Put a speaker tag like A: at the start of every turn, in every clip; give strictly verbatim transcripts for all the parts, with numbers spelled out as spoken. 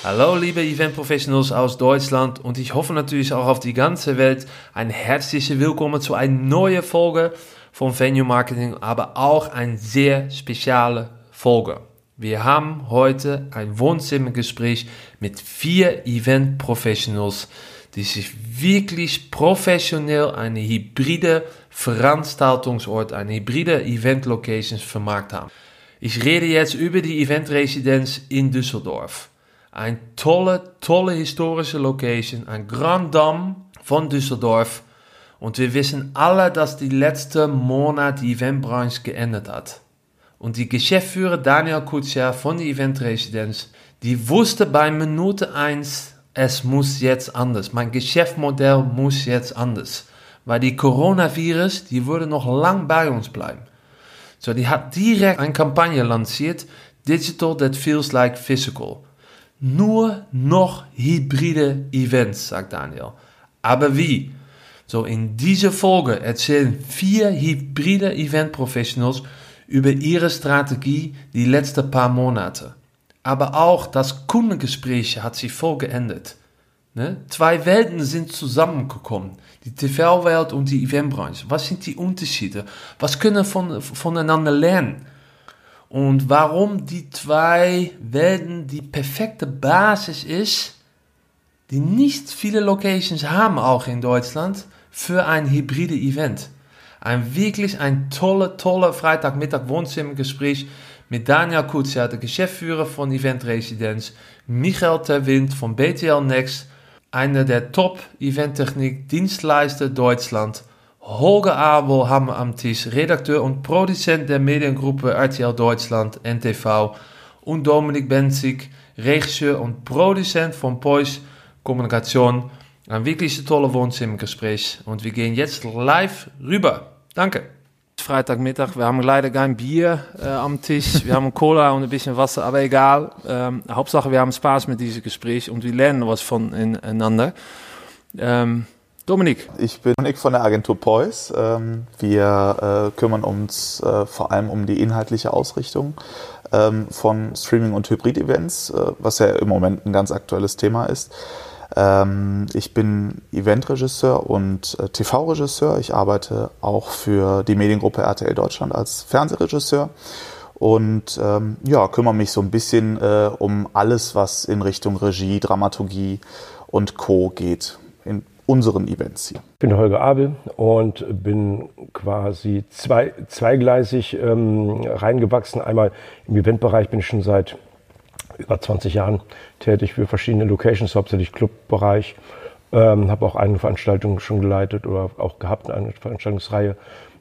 A: Hallo liebe Event-Professionals aus Deutschland und ich hoffe natürlich auch auf die ganze Welt. Ein herzliches Willkommen zu einer neuen Folge von Venue Marketing, aber auch eine sehr spezielle Folge. Wir haben heute ein Wohnzimmergespräch mit vier Event-Professionals, die sich wirklich professionell eine hybride Veranstaltungsort, eine hybride Event-Locations vermarkt haben. Ich rede jetzt über die Event-Residenz in Düsseldorf. Eine tolle, tolle historische Location, ein Grand Dame von Düsseldorf. Und wir wissen alle, dass die letzten Monate die Eventbranche geändert hat. Und die Geschäftsführer Daniel Kutscher von der Event-Residenz, die wusste bei Minute eins, es muss jetzt anders. Mein Geschäftsmodell muss jetzt anders. Weil die Coronavirus, die würde noch lang bei uns bleiben. So, die hat direkt eine Kampagne lanciert, Digital that feels like physical. Nur noch hybride Events, sagt Daniel. Aber wie? So, in dieser Folge erzählen vier hybride Event-Professionals über ihre Strategie die letzten paar Monate. Aber auch das Kundengespräch hat sich voll geändert. Ne? Zwei Welten sind zusammengekommen. Die T V-Welt und die Eventbranche. Was sind die Unterschiede? Was können wir von, voneinander lernen? Und warum die zwei Welten die perfekte Basis ist, die nicht viele Locations haben, auch in Deutschland, für ein hybride Event. Ein wirklich ein tolle, tolle Freitagmittag Wohnzimmergespräch mit Daniel Kutscher, der Geschäftsführer von Event Residenz, Michael Terwind von B T L Next, einer der Top-Eventtechnik-Dienstleister Deutschland, Holger Abel haben wir am Tisch, Redakteur und Produzent der Mediengruppe R T L Deutschland, N T V, und Dominik Benzig, Regisseur und Produzent von Poise Kommunikation. Ein wirklich tolles Wohnzimmergespräch und wir gehen jetzt live rüber. Danke. Freitagmittag, wir haben leider kein Bier äh, am Tisch, wir haben Cola und ein bisschen Wasser, aber egal. Ähm, Hauptsache, wir haben Spaß mit diesem Gespräch und wir lernen was voneinander. Ähm, Dominik.
B: Ich bin Dominik von der Agentur Poise. Ähm, wir äh, kümmern uns äh, vor allem um die inhaltliche Ausrichtung ähm, von Streaming- und Hybrid-Events, äh, was ja im Moment ein ganz aktuelles Thema ist. Ähm, ich bin Eventregisseur und äh, T V-Regisseur. Ich arbeite auch für die Mediengruppe R T L Deutschland als Fernsehregisseur und ähm, ja, kümmere mich so ein bisschen äh, um alles, was in Richtung Regie, Dramaturgie und Co. geht. In unseren Events hier.
C: Ich bin Holger Abel und bin quasi zwei, zweigleisig ähm, reingewachsen. Einmal im Eventbereich bin ich schon seit über zwanzig Jahren tätig für verschiedene Locations, hauptsächlich Clubbereich. Ähm, habe auch eine Veranstaltung schon geleitet oder auch gehabt, eine Veranstaltungsreihe.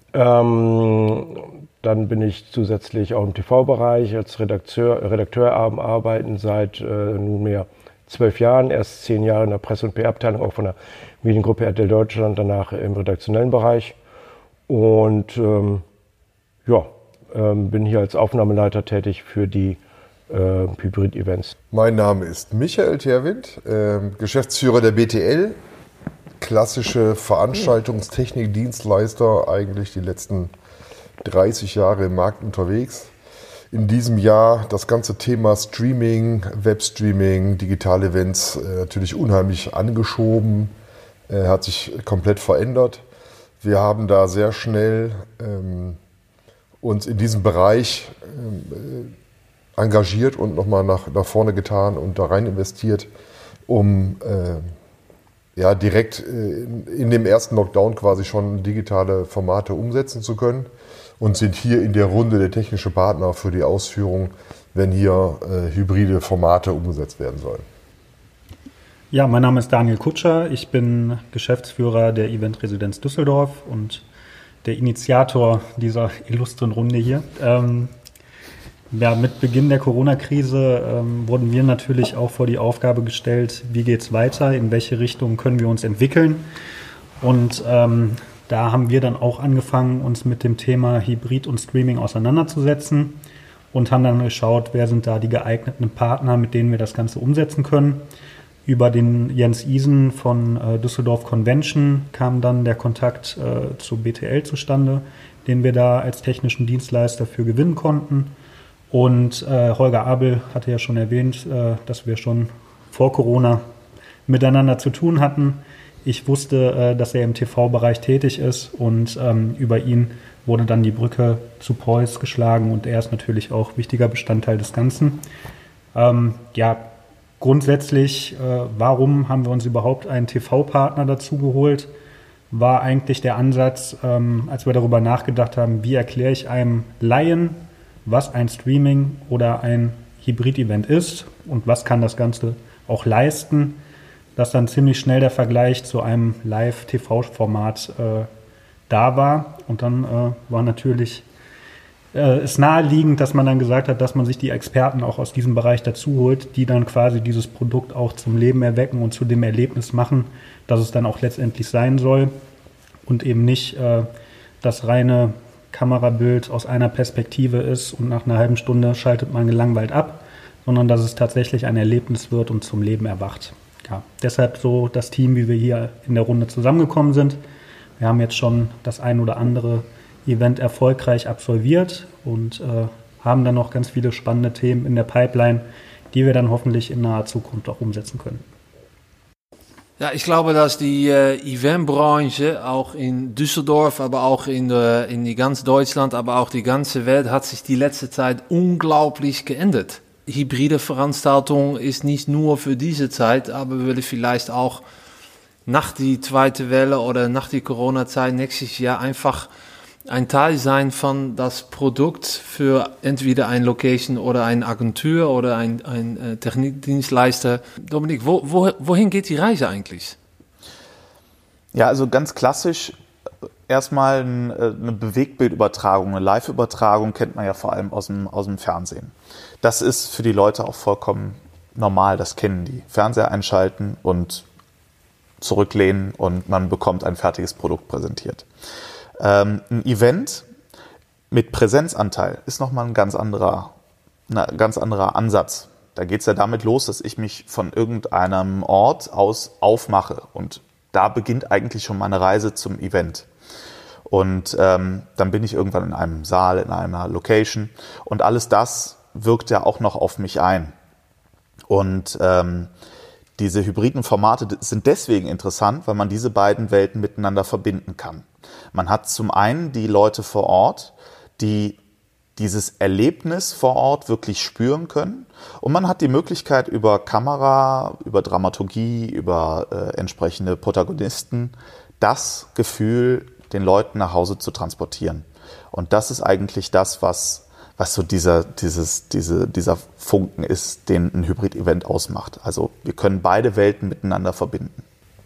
C: Ähm, dann bin ich zusätzlich auch im T V-Bereich als Redakteur, Redakteur arbeiten seit äh, nunmehr zwölf Jahren, erst zehn Jahre in der Presse- und P R-Abteilung, auch von der Mediengruppe R T L Deutschland, danach im redaktionellen Bereich. Und ähm, ja, ähm, bin hier als Aufnahmeleiter tätig für die äh, Hybrid-Events.
D: Mein Name ist Michael Terwind, äh, Geschäftsführer der B T L. Klassische Veranstaltungstechnik-Dienstleister, eigentlich die letzten dreißig Jahre im Markt unterwegs. In diesem Jahr das ganze Thema Streaming, Webstreaming, digitale Events äh, natürlich unheimlich angeschoben, äh, hat sich komplett verändert. Wir haben da sehr schnell ähm, uns in diesem Bereich ähm, engagiert und nochmal nach, nach vorne getan und da rein investiert, um äh, ja, direkt äh, in, in dem ersten Lockdown quasi schon digitale Formate umsetzen zu können. Und sind hier in der Runde der technische Partner für die Ausführung, wenn hier äh, hybride Formate umgesetzt werden sollen.
E: Ja, mein Name ist Daniel Kutscher. Ich bin Geschäftsführer der Event-Residenz Düsseldorf und der Initiator dieser illustren Runde hier. Ähm, ja, mit Beginn der Corona-Krise ähm, wurden wir natürlich auch vor die Aufgabe gestellt, wie geht es weiter, in welche Richtung können wir uns entwickeln. Und ähm, da haben wir dann auch angefangen, uns mit dem Thema Hybrid und Streaming auseinanderzusetzen und haben dann geschaut, wer sind da die geeigneten Partner, mit denen wir das Ganze umsetzen können. Über den Jens Isen von äh, Düsseldorf Convention kam dann der Kontakt äh, zu B T L zustande, den wir da als technischen Dienstleister für gewinnen konnten. Und äh, Holger Abel hatte ja schon erwähnt, äh, dass wir schon vor Corona miteinander zu tun hatten. Ich wusste, äh, dass er im T V-Bereich tätig ist und ähm, über ihn wurde dann die Brücke zu Preuß geschlagen und er ist natürlich auch wichtiger Bestandteil des Ganzen. Ähm, ja, grundsätzlich, äh, warum haben wir uns überhaupt einen T V-Partner dazu geholt, war eigentlich der Ansatz, ähm, als wir darüber nachgedacht haben, wie erkläre ich einem Laien, was ein Streaming oder ein Hybrid-Event ist und was kann das Ganze auch leisten, dass dann ziemlich schnell der Vergleich zu einem Live-T V-Format äh, da war. Und dann äh, war natürlich äh, es naheliegend, dass man dann gesagt hat, dass man sich die Experten auch aus diesem Bereich dazu holt, die dann quasi dieses Produkt auch zum Leben erwecken und zu dem Erlebnis machen, dass es dann auch letztendlich sein soll und eben nicht äh, das reine Kamerabild aus einer Perspektive ist und nach einer halben Stunde schaltet man gelangweilt ab, sondern dass es tatsächlich ein Erlebnis wird und zum Leben erwacht. Ja, deshalb so das Team, wie wir hier in der Runde zusammengekommen sind. Wir haben jetzt schon das ein oder andere Event erfolgreich absolviert und äh, haben dann noch ganz viele spannende Themen in der Pipeline, die wir dann hoffentlich in naher Zukunft auch umsetzen können.
A: Ja, ich glaube, dass die äh, Eventbranche auch in Düsseldorf, aber auch in, äh, in die ganz Deutschland, aber auch die ganze Welt hat sich die letzte Zeit unglaublich geändert. Hybride Veranstaltung ist nicht nur für diese Zeit, aber würde vielleicht auch nach die zweite Welle oder nach die Corona-Zeit nächstes Jahr einfach ein Teil sein von das Produkt für entweder ein Location oder eine Agentur oder ein, ein äh, Technikdienstleister. Dominik, wo, wo, wohin geht die Reise eigentlich?
B: Ja, also ganz klassisch erstmal ein, eine Bewegtbildübertragung, eine Live-Übertragung kennt man ja vor allem aus dem, aus dem Fernsehen. Das ist für die Leute auch vollkommen normal, das kennen die. Fernseher einschalten und zurücklehnen und man bekommt ein fertiges Produkt präsentiert. Ähm, ein Event mit Präsenzanteil ist nochmal ein ganz anderer, ein ganz anderer Ansatz. Da geht es ja damit los, dass ich mich von irgendeinem Ort aus aufmache und da beginnt eigentlich schon meine Reise zum Event. Und ähm, dann bin ich irgendwann in einem Saal, in einer Location und alles das wirkt ja auch noch auf mich ein. Und ähm, diese hybriden Formate sind deswegen interessant, weil man diese beiden Welten miteinander verbinden kann. Man hat zum einen die Leute vor Ort, die dieses Erlebnis vor Ort wirklich spüren können. Und man hat die Möglichkeit, über Kamera, über Dramaturgie, über äh, entsprechende Protagonisten das Gefühl den Leuten nach Hause zu transportieren. Und das ist eigentlich das, was, was so dieser, dieses, diese, dieser Funken ist, den ein Hybrid-Event ausmacht. Also wir können beide Welten miteinander verbinden.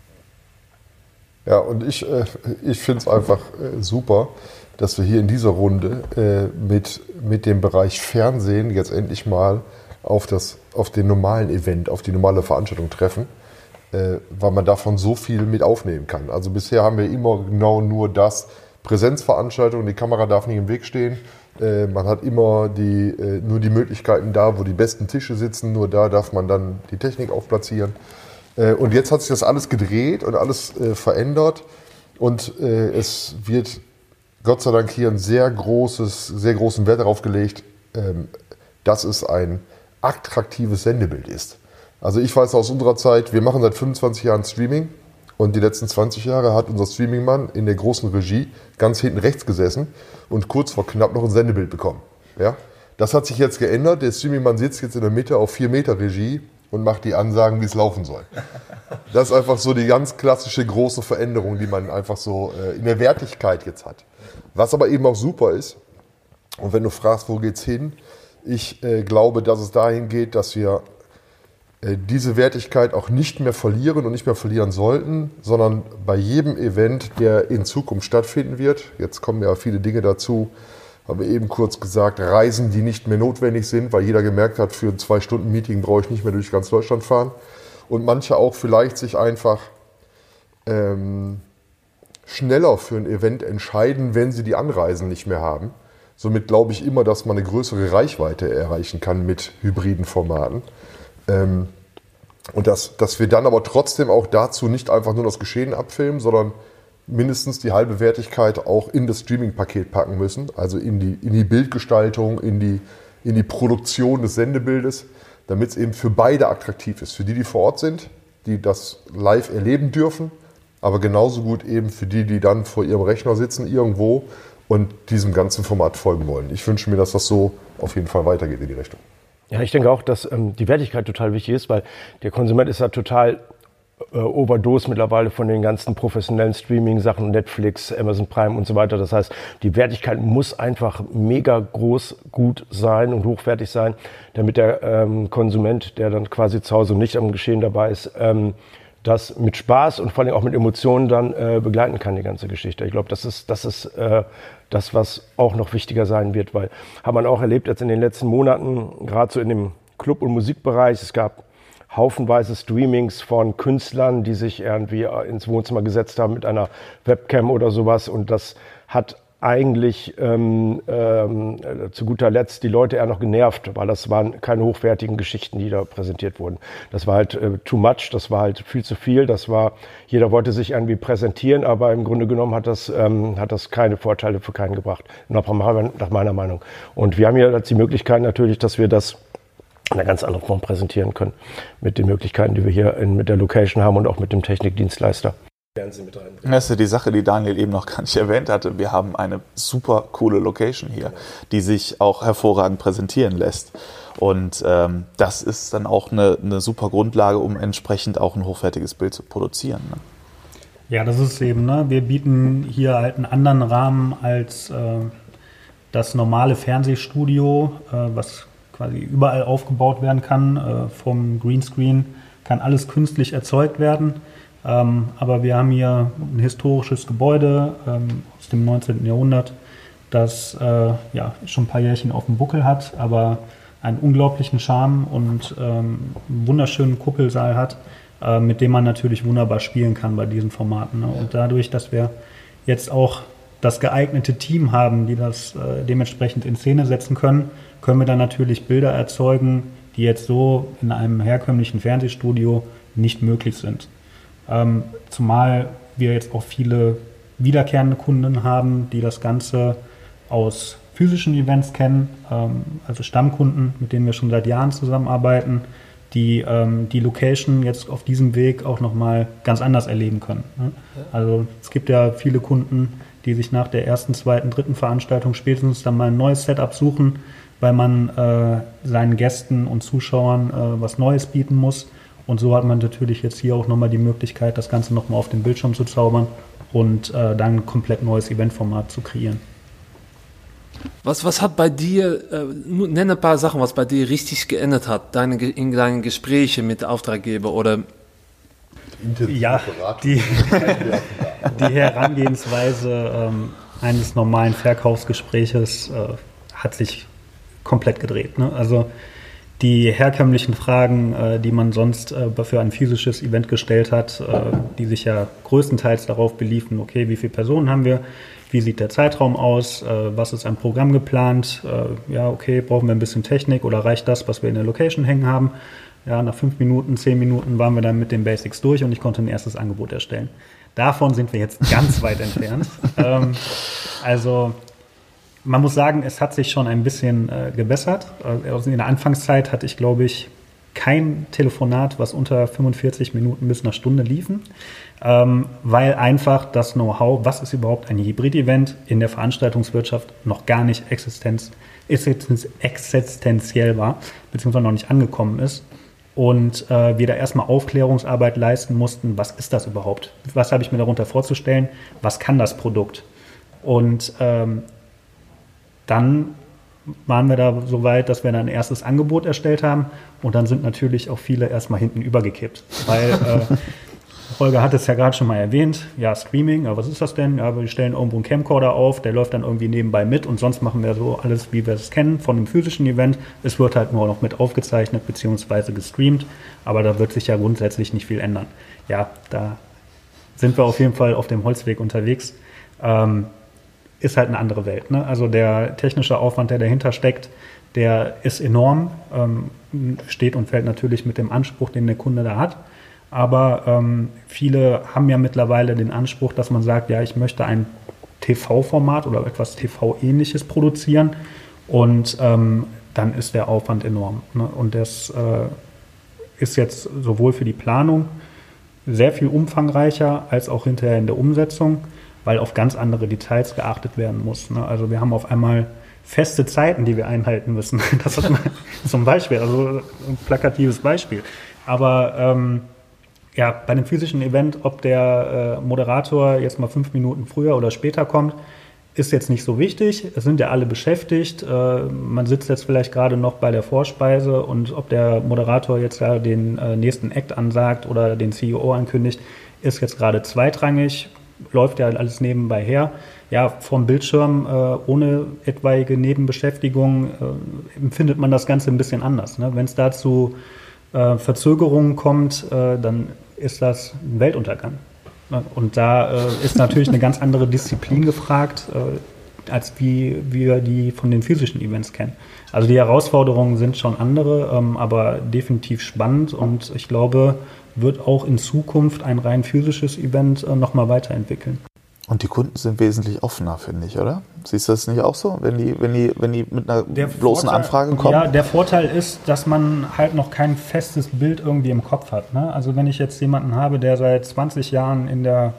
D: Ja, und ich, äh, ich finde es einfach äh, super, dass wir hier in dieser Runde äh, mit, mit dem Bereich Fernsehen jetzt endlich mal auf, das, auf den normalen Event, auf die normale Veranstaltung treffen, äh, weil man davon so viel mit aufnehmen kann. Also bisher haben wir immer genau nur das, Präsenzveranstaltung, die Kamera darf nicht im Weg stehen, äh, man hat immer die, äh, nur die Möglichkeiten da, wo die besten Tische sitzen, nur da darf man dann die Technik aufplatzieren. Und jetzt hat sich das alles gedreht und alles äh, verändert und äh, es wird Gott sei Dank hier ein sehr großes, sehr großen Wert darauf gelegt, ähm, dass es ein attraktives Sendebild ist. Also ich weiß aus unserer Zeit, wir machen seit fünfundzwanzig Jahren Streaming und die letzten zwanzig Jahre hat unser Streamingmann in der großen Regie ganz hinten rechts gesessen und kurz vor knapp noch ein Sendebild bekommen. Ja? Das hat sich jetzt geändert, der Streamingmann sitzt jetzt in der Mitte auf vier Meter Regie und macht die Ansagen, wie es laufen soll. Das ist einfach so die ganz klassische große Veränderung, die man einfach so äh, in der Wertigkeit jetzt hat. Was aber eben auch super ist, und wenn du fragst, wo geht's hin, ich äh, glaube, dass es dahin geht, dass wir äh, diese Wertigkeit auch nicht mehr verlieren und nicht mehr verlieren sollten, sondern bei jedem Event, der in Zukunft stattfinden wird, jetzt kommen ja viele Dinge dazu, haben wir eben kurz gesagt, Reisen, die nicht mehr notwendig sind, weil jeder gemerkt hat, für ein Zwei-Stunden-Meeting brauche ich nicht mehr durch ganz Deutschland fahren. Und manche auch vielleicht sich einfach ähm, schneller für ein Event entscheiden, wenn sie die Anreisen nicht mehr haben. Somit glaube ich immer, dass man eine größere Reichweite erreichen kann mit hybriden Formaten. Ähm, und dass, dass wir dann aber trotzdem auch dazu nicht einfach nur das Geschehen abfilmen, sondern mindestens die halbe Wertigkeit auch in das Streaming-Paket packen müssen, also in die, in die Bildgestaltung, in die, in die Produktion des Sendebildes, damit es eben für beide attraktiv ist. Für die, die vor Ort sind, die das live erleben dürfen, aber genauso gut eben für die, die dann vor ihrem Rechner sitzen irgendwo und diesem ganzen Format folgen wollen. Ich wünsche mir, dass das so auf jeden Fall weitergeht in die Richtung.
C: Ja, ich denke auch, dass ähm, die Wertigkeit total wichtig ist, weil der Konsument ist ja total äh, overdose mittlerweile von den ganzen professionellen Streaming-Sachen, Netflix, Amazon Prime und so weiter. Das heißt, die Wertigkeit muss einfach mega groß, gut sein und hochwertig sein, damit der ähm, Konsument, der dann quasi zu Hause nicht am Geschehen dabei ist, ähm, das mit Spaß und vor allem auch mit Emotionen dann äh, begleiten kann, die ganze Geschichte. Ich glaube, das ist, das ist äh, das, was auch noch wichtiger sein wird, weil hat man auch erlebt jetzt in den letzten Monaten, gerade so in dem Club- und Musikbereich, es gab haufenweise Streamings von Künstlern, die sich irgendwie ins Wohnzimmer gesetzt haben mit einer Webcam oder sowas, und das hat eigentlich ähm, ähm, zu guter Letzt die Leute eher noch genervt, weil das waren keine hochwertigen Geschichten, die da präsentiert wurden. Das war halt äh, too much, das war halt viel zu viel, das war, jeder wollte sich irgendwie präsentieren, aber im Grunde genommen hat das, ähm, hat das keine Vorteile für keinen gebracht, nach meiner Meinung. Und wir haben hier jetzt die Möglichkeit natürlich, dass wir das in einer ganz anderen Form präsentieren können, mit den Möglichkeiten, die wir hier in, mit der Location haben und auch mit dem Technikdienstleister.
B: Das ist ja die Sache, die Daniel eben noch gar nicht erwähnt hatte. Wir haben eine super coole Location hier, die sich auch hervorragend präsentieren lässt. Und ähm, das ist dann auch eine, eine super Grundlage, um entsprechend auch ein hochwertiges Bild zu produzieren. Ne?
E: Ja, das ist eben, ne? Wir bieten hier halt einen anderen Rahmen als äh, das normale Fernsehstudio, äh, was quasi überall aufgebaut werden kann. Äh, vom Greenscreen kann alles künstlich erzeugt werden. Ähm, aber wir haben hier ein historisches Gebäude ähm, aus dem neunzehnten Jahrhundert, das äh, ja, schon ein paar Jährchen auf dem Buckel hat, aber einen unglaublichen Charme und ähm, einen wunderschönen Kuppelsaal hat, äh, mit dem man natürlich wunderbar spielen kann bei diesen Formaten. Ne? Und dadurch, dass wir jetzt auch das geeignete Team haben, die das äh, dementsprechend in Szene setzen können, können wir dann natürlich Bilder erzeugen, die jetzt so in einem herkömmlichen Fernsehstudio nicht möglich sind. Ähm, zumal wir jetzt auch viele wiederkehrende Kunden haben, die das Ganze aus physischen Events kennen, ähm, also Stammkunden, mit denen wir schon seit Jahren zusammenarbeiten, die ähm, die Location jetzt auf diesem Weg auch nochmal ganz anders erleben können. Ne? Also es gibt ja viele Kunden, die sich nach der ersten, zweiten, dritten Veranstaltung spätestens dann mal ein neues Setup suchen, weil man äh, seinen Gästen und Zuschauern äh, was Neues bieten muss. Und so hat man natürlich jetzt hier auch nochmal die Möglichkeit, das Ganze nochmal auf den Bildschirm zu zaubern und äh, dann ein komplett neues Eventformat zu kreieren.
A: Was, was hat bei dir, äh, nenne ein paar Sachen, was bei dir richtig geändert hat, deine, in deinen Gesprächen mit Auftraggeber oder?
E: Ja, die, die Herangehensweise ähm, eines normalen Verkaufsgespräches äh, hat sich komplett gedreht. Ne? Also die herkömmlichen Fragen, äh, die man sonst äh, für ein physisches Event gestellt hat, äh, die sich ja größtenteils darauf beliefen, okay, wie viele Personen haben wir, wie sieht der Zeitraum aus, äh, was ist ein Programm geplant, äh, ja, okay, brauchen wir ein bisschen Technik oder reicht das, was wir in der Location hängen haben? Ja, nach fünf Minuten, zehn Minuten waren wir dann mit den Basics durch und ich konnte ein erstes Angebot erstellen. Davon sind wir jetzt ganz weit entfernt. Ähm, also man muss sagen, es hat sich schon ein bisschen äh, gebessert. Also in der Anfangszeit hatte ich, glaube ich, kein Telefonat, was unter fünfundvierzig Minuten bis einer Stunde liefen, ähm, weil einfach das Know-how, was ist überhaupt ein Hybrid-Event in der Veranstaltungswirtschaft, noch gar nicht existenz, existenz, existenziell war, beziehungsweise noch nicht angekommen ist. Und äh, wir da erstmal Aufklärungsarbeit leisten mussten, was ist das überhaupt? Was habe ich mir darunter vorzustellen? Was kann das Produkt? Und ähm, dann waren wir da so weit, dass wir dann ein erstes Angebot erstellt haben und dann sind natürlich auch viele erstmal hinten übergekippt, weil äh, Holger hat es ja gerade schon mal erwähnt, ja, Streaming, ja, was ist das denn? Ja, wir stellen irgendwo einen Camcorder auf, der läuft dann irgendwie nebenbei mit und sonst machen wir so alles, wie wir es kennen von einem physischen Event. Es wird halt nur noch mit aufgezeichnet bzw. gestreamt, aber da wird sich ja grundsätzlich nicht viel ändern. Ja, da sind wir auf jeden Fall auf dem Holzweg unterwegs. Ähm, ist halt eine andere Welt. Ne? Also der technische Aufwand, der dahinter steckt, der ist enorm, ähm, steht und fällt natürlich mit dem Anspruch, den der Kunde da hat. Aber ähm, viele haben ja mittlerweile den Anspruch, dass man sagt, ja, ich möchte ein T V-Format oder etwas T V-ähnliches produzieren. Und ähm, dann ist der Aufwand enorm. Ne? Und das äh, ist jetzt sowohl für die Planung sehr viel umfangreicher als auch hinterher in der Umsetzung, weil auf ganz andere Details geachtet werden muss. Ne? Also wir haben auf einmal feste Zeiten, die wir einhalten müssen. Das ist zum Beispiel, also ein plakatives Beispiel. Aber ähm, ja, bei einem physischen Event, ob der äh, Moderator jetzt mal fünf Minuten früher oder später kommt, ist jetzt nicht so wichtig. Es sind ja alle beschäftigt. Äh, man sitzt jetzt vielleicht gerade noch bei der Vorspeise und ob der Moderator jetzt ja den äh, nächsten Act ansagt oder den C E O ankündigt, ist jetzt gerade zweitrangig. Läuft ja alles nebenbei her. Ja, vom Bildschirm äh, ohne etwaige Nebenbeschäftigung äh, empfindet man das Ganze ein bisschen anders. Ne? Wenn es dazu äh, Verzögerungen kommt, äh, dann ist das ein Weltuntergang. Ne? Und da äh, ist natürlich eine ganz andere Disziplin gefragt, äh, als wie, wie wir die von den physischen Events kennen. Also die Herausforderungen sind schon andere, ähm, aber definitiv spannend und ich glaube, wird auch in Zukunft ein rein physisches Event äh, nochmal weiterentwickeln.
B: Und die Kunden sind wesentlich offener, finde ich, oder? Siehst du das nicht auch so, wenn die, wenn die, wenn die mit einer
E: der
B: bloßen
E: Vorteil,
B: Anfrage kommen?
E: Ja, der Vorteil ist, dass man halt noch kein festes Bild irgendwie im Kopf hat. Ne? Also wenn ich jetzt jemanden habe, der seit zwanzig Jahren in der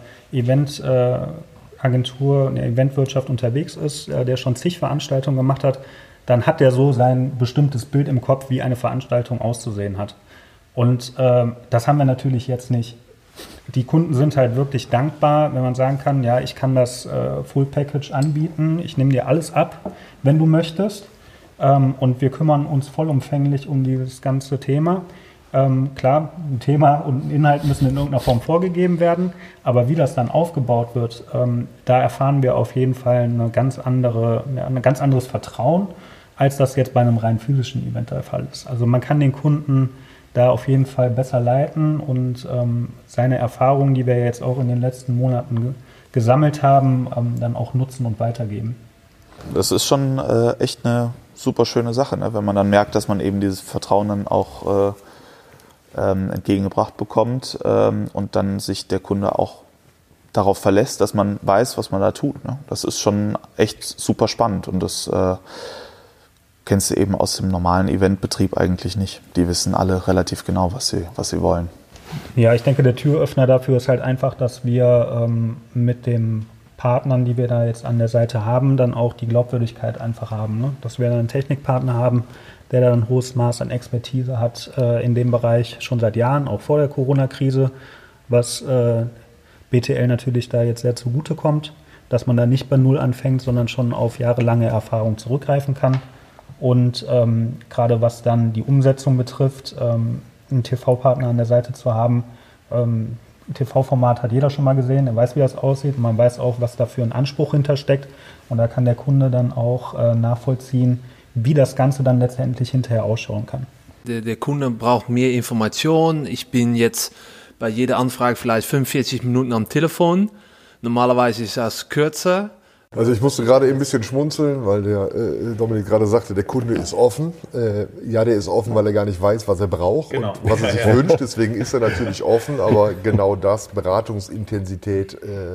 E: Eventagentur, äh, in der Eventwirtschaft unterwegs ist, äh, der schon zig Veranstaltungen gemacht hat, dann hat der so sein bestimmtes Bild im Kopf, wie eine Veranstaltung auszusehen hat. Und äh, das haben wir natürlich jetzt nicht. Die Kunden sind halt wirklich dankbar, wenn man sagen kann, ja, ich kann das äh, Full Package anbieten, ich nehme dir alles ab, wenn du möchtest. Ähm, und wir kümmern uns vollumfänglich um dieses ganze Thema. Ähm, klar, ein Thema und ein Inhalt müssen in irgendeiner Form vorgegeben werden, aber wie das dann aufgebaut wird, ähm, da erfahren wir auf jeden Fall eine ganz andere, ein ganz anderes Vertrauen, als das jetzt bei einem rein physischen Event der Fall ist. Also man kann den Kunden da auf jeden Fall besser leiten und ähm, seine Erfahrungen, die wir jetzt auch in den letzten Monaten ge- gesammelt haben, ähm, dann auch nutzen und weitergeben.
B: Das ist schon äh, echt eine super schöne Sache, ne? Wenn man dann merkt, dass man eben dieses Vertrauen dann auch äh, ähm, entgegengebracht bekommt ähm, und dann sich der Kunde auch darauf verlässt, dass man weiß, was man da tut. Ne? Das ist schon echt super spannend und das äh, kennst du eben aus dem normalen Eventbetrieb eigentlich nicht. Die wissen alle relativ genau, was sie, was sie wollen.
E: Ja, ich denke, der Türöffner dafür ist halt einfach, dass wir ähm, mit den Partnern, die wir da jetzt an der Seite haben, dann auch die Glaubwürdigkeit einfach haben. Ne? Dass wir dann einen Technikpartner haben, der da ein hohes Maß an Expertise hat äh, in dem Bereich, schon seit Jahren, auch vor der Corona-Krise, was äh, B T L natürlich da jetzt sehr zugutekommt, dass man da nicht bei Null anfängt, sondern schon auf jahrelange Erfahrung zurückgreifen kann. Und ähm, gerade was dann die Umsetzung betrifft, ähm, einen T V-Partner an der Seite zu haben, ähm, T V-Format hat jeder schon mal gesehen, er weiß, wie das aussieht und man weiß auch, was da für ein Anspruch hintersteckt. Und da kann der Kunde dann auch äh, nachvollziehen, wie das Ganze dann letztendlich hinterher ausschauen kann.
A: Der, der Kunde braucht mehr Informationen. Ich bin jetzt bei jeder Anfrage vielleicht fünfundvierzig Minuten am Telefon. Normalerweise ist das kürzer.
D: Also ich musste gerade eben ein bisschen schmunzeln, weil der äh, Dominik gerade sagte, der Kunde ist offen. Äh, ja, der ist offen, weil er gar nicht weiß, was er braucht
E: Genau.
D: und was er sich wünscht. Deswegen ist er natürlich offen, aber genau das, Beratungsintensität,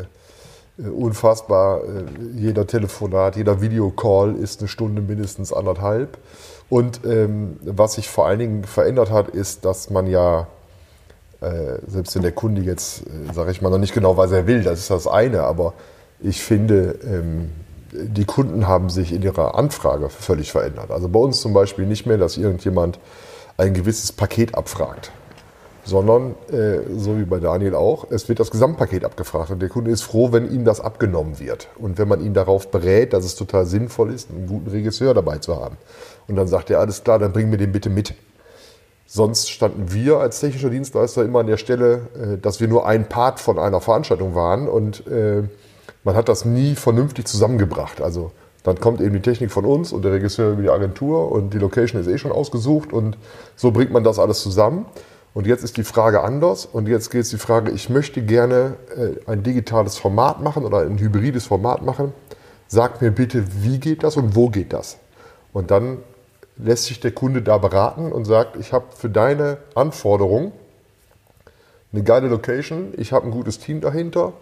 D: äh, äh, unfassbar. Äh, jeder Telefonat, jeder Videocall ist eine Stunde mindestens anderthalb. Und ähm, was sich vor allen Dingen verändert hat, ist, dass man ja, äh, selbst wenn der Kunde jetzt, äh, sage ich mal, noch nicht genau weiß, er will, das ist das eine, aber ich finde, ähm, die Kunden haben sich in ihrer Anfrage völlig verändert. Also bei uns zum Beispiel nicht mehr, dass irgendjemand ein gewisses Paket abfragt, sondern, äh, so wie bei Daniel auch, es wird das Gesamtpaket abgefragt und der Kunde ist froh, wenn ihm das abgenommen wird und wenn man ihn darauf berät, dass es total sinnvoll ist, einen guten Regisseur dabei zu haben. Und dann sagt er, alles klar, dann bring mir den bitte mit. Sonst standen wir als technischer Dienstleister immer an der Stelle, äh, dass wir nur ein Part von einer Veranstaltung waren und äh, man hat das nie vernünftig zusammengebracht. Also dann kommt eben die Technik von uns und der Regisseur über die Agentur und die Location ist eh schon ausgesucht und so bringt man das alles zusammen. Und jetzt ist die Frage anders und jetzt geht es die Frage, ich möchte gerne äh, ein digitales Format machen oder ein hybrides Format machen. Sag mir bitte, wie geht das und wo geht das? Und dann lässt sich der Kunde da beraten und sagt, ich habe für deine Anforderung eine geile Location, ich habe ein gutes Team dahinter,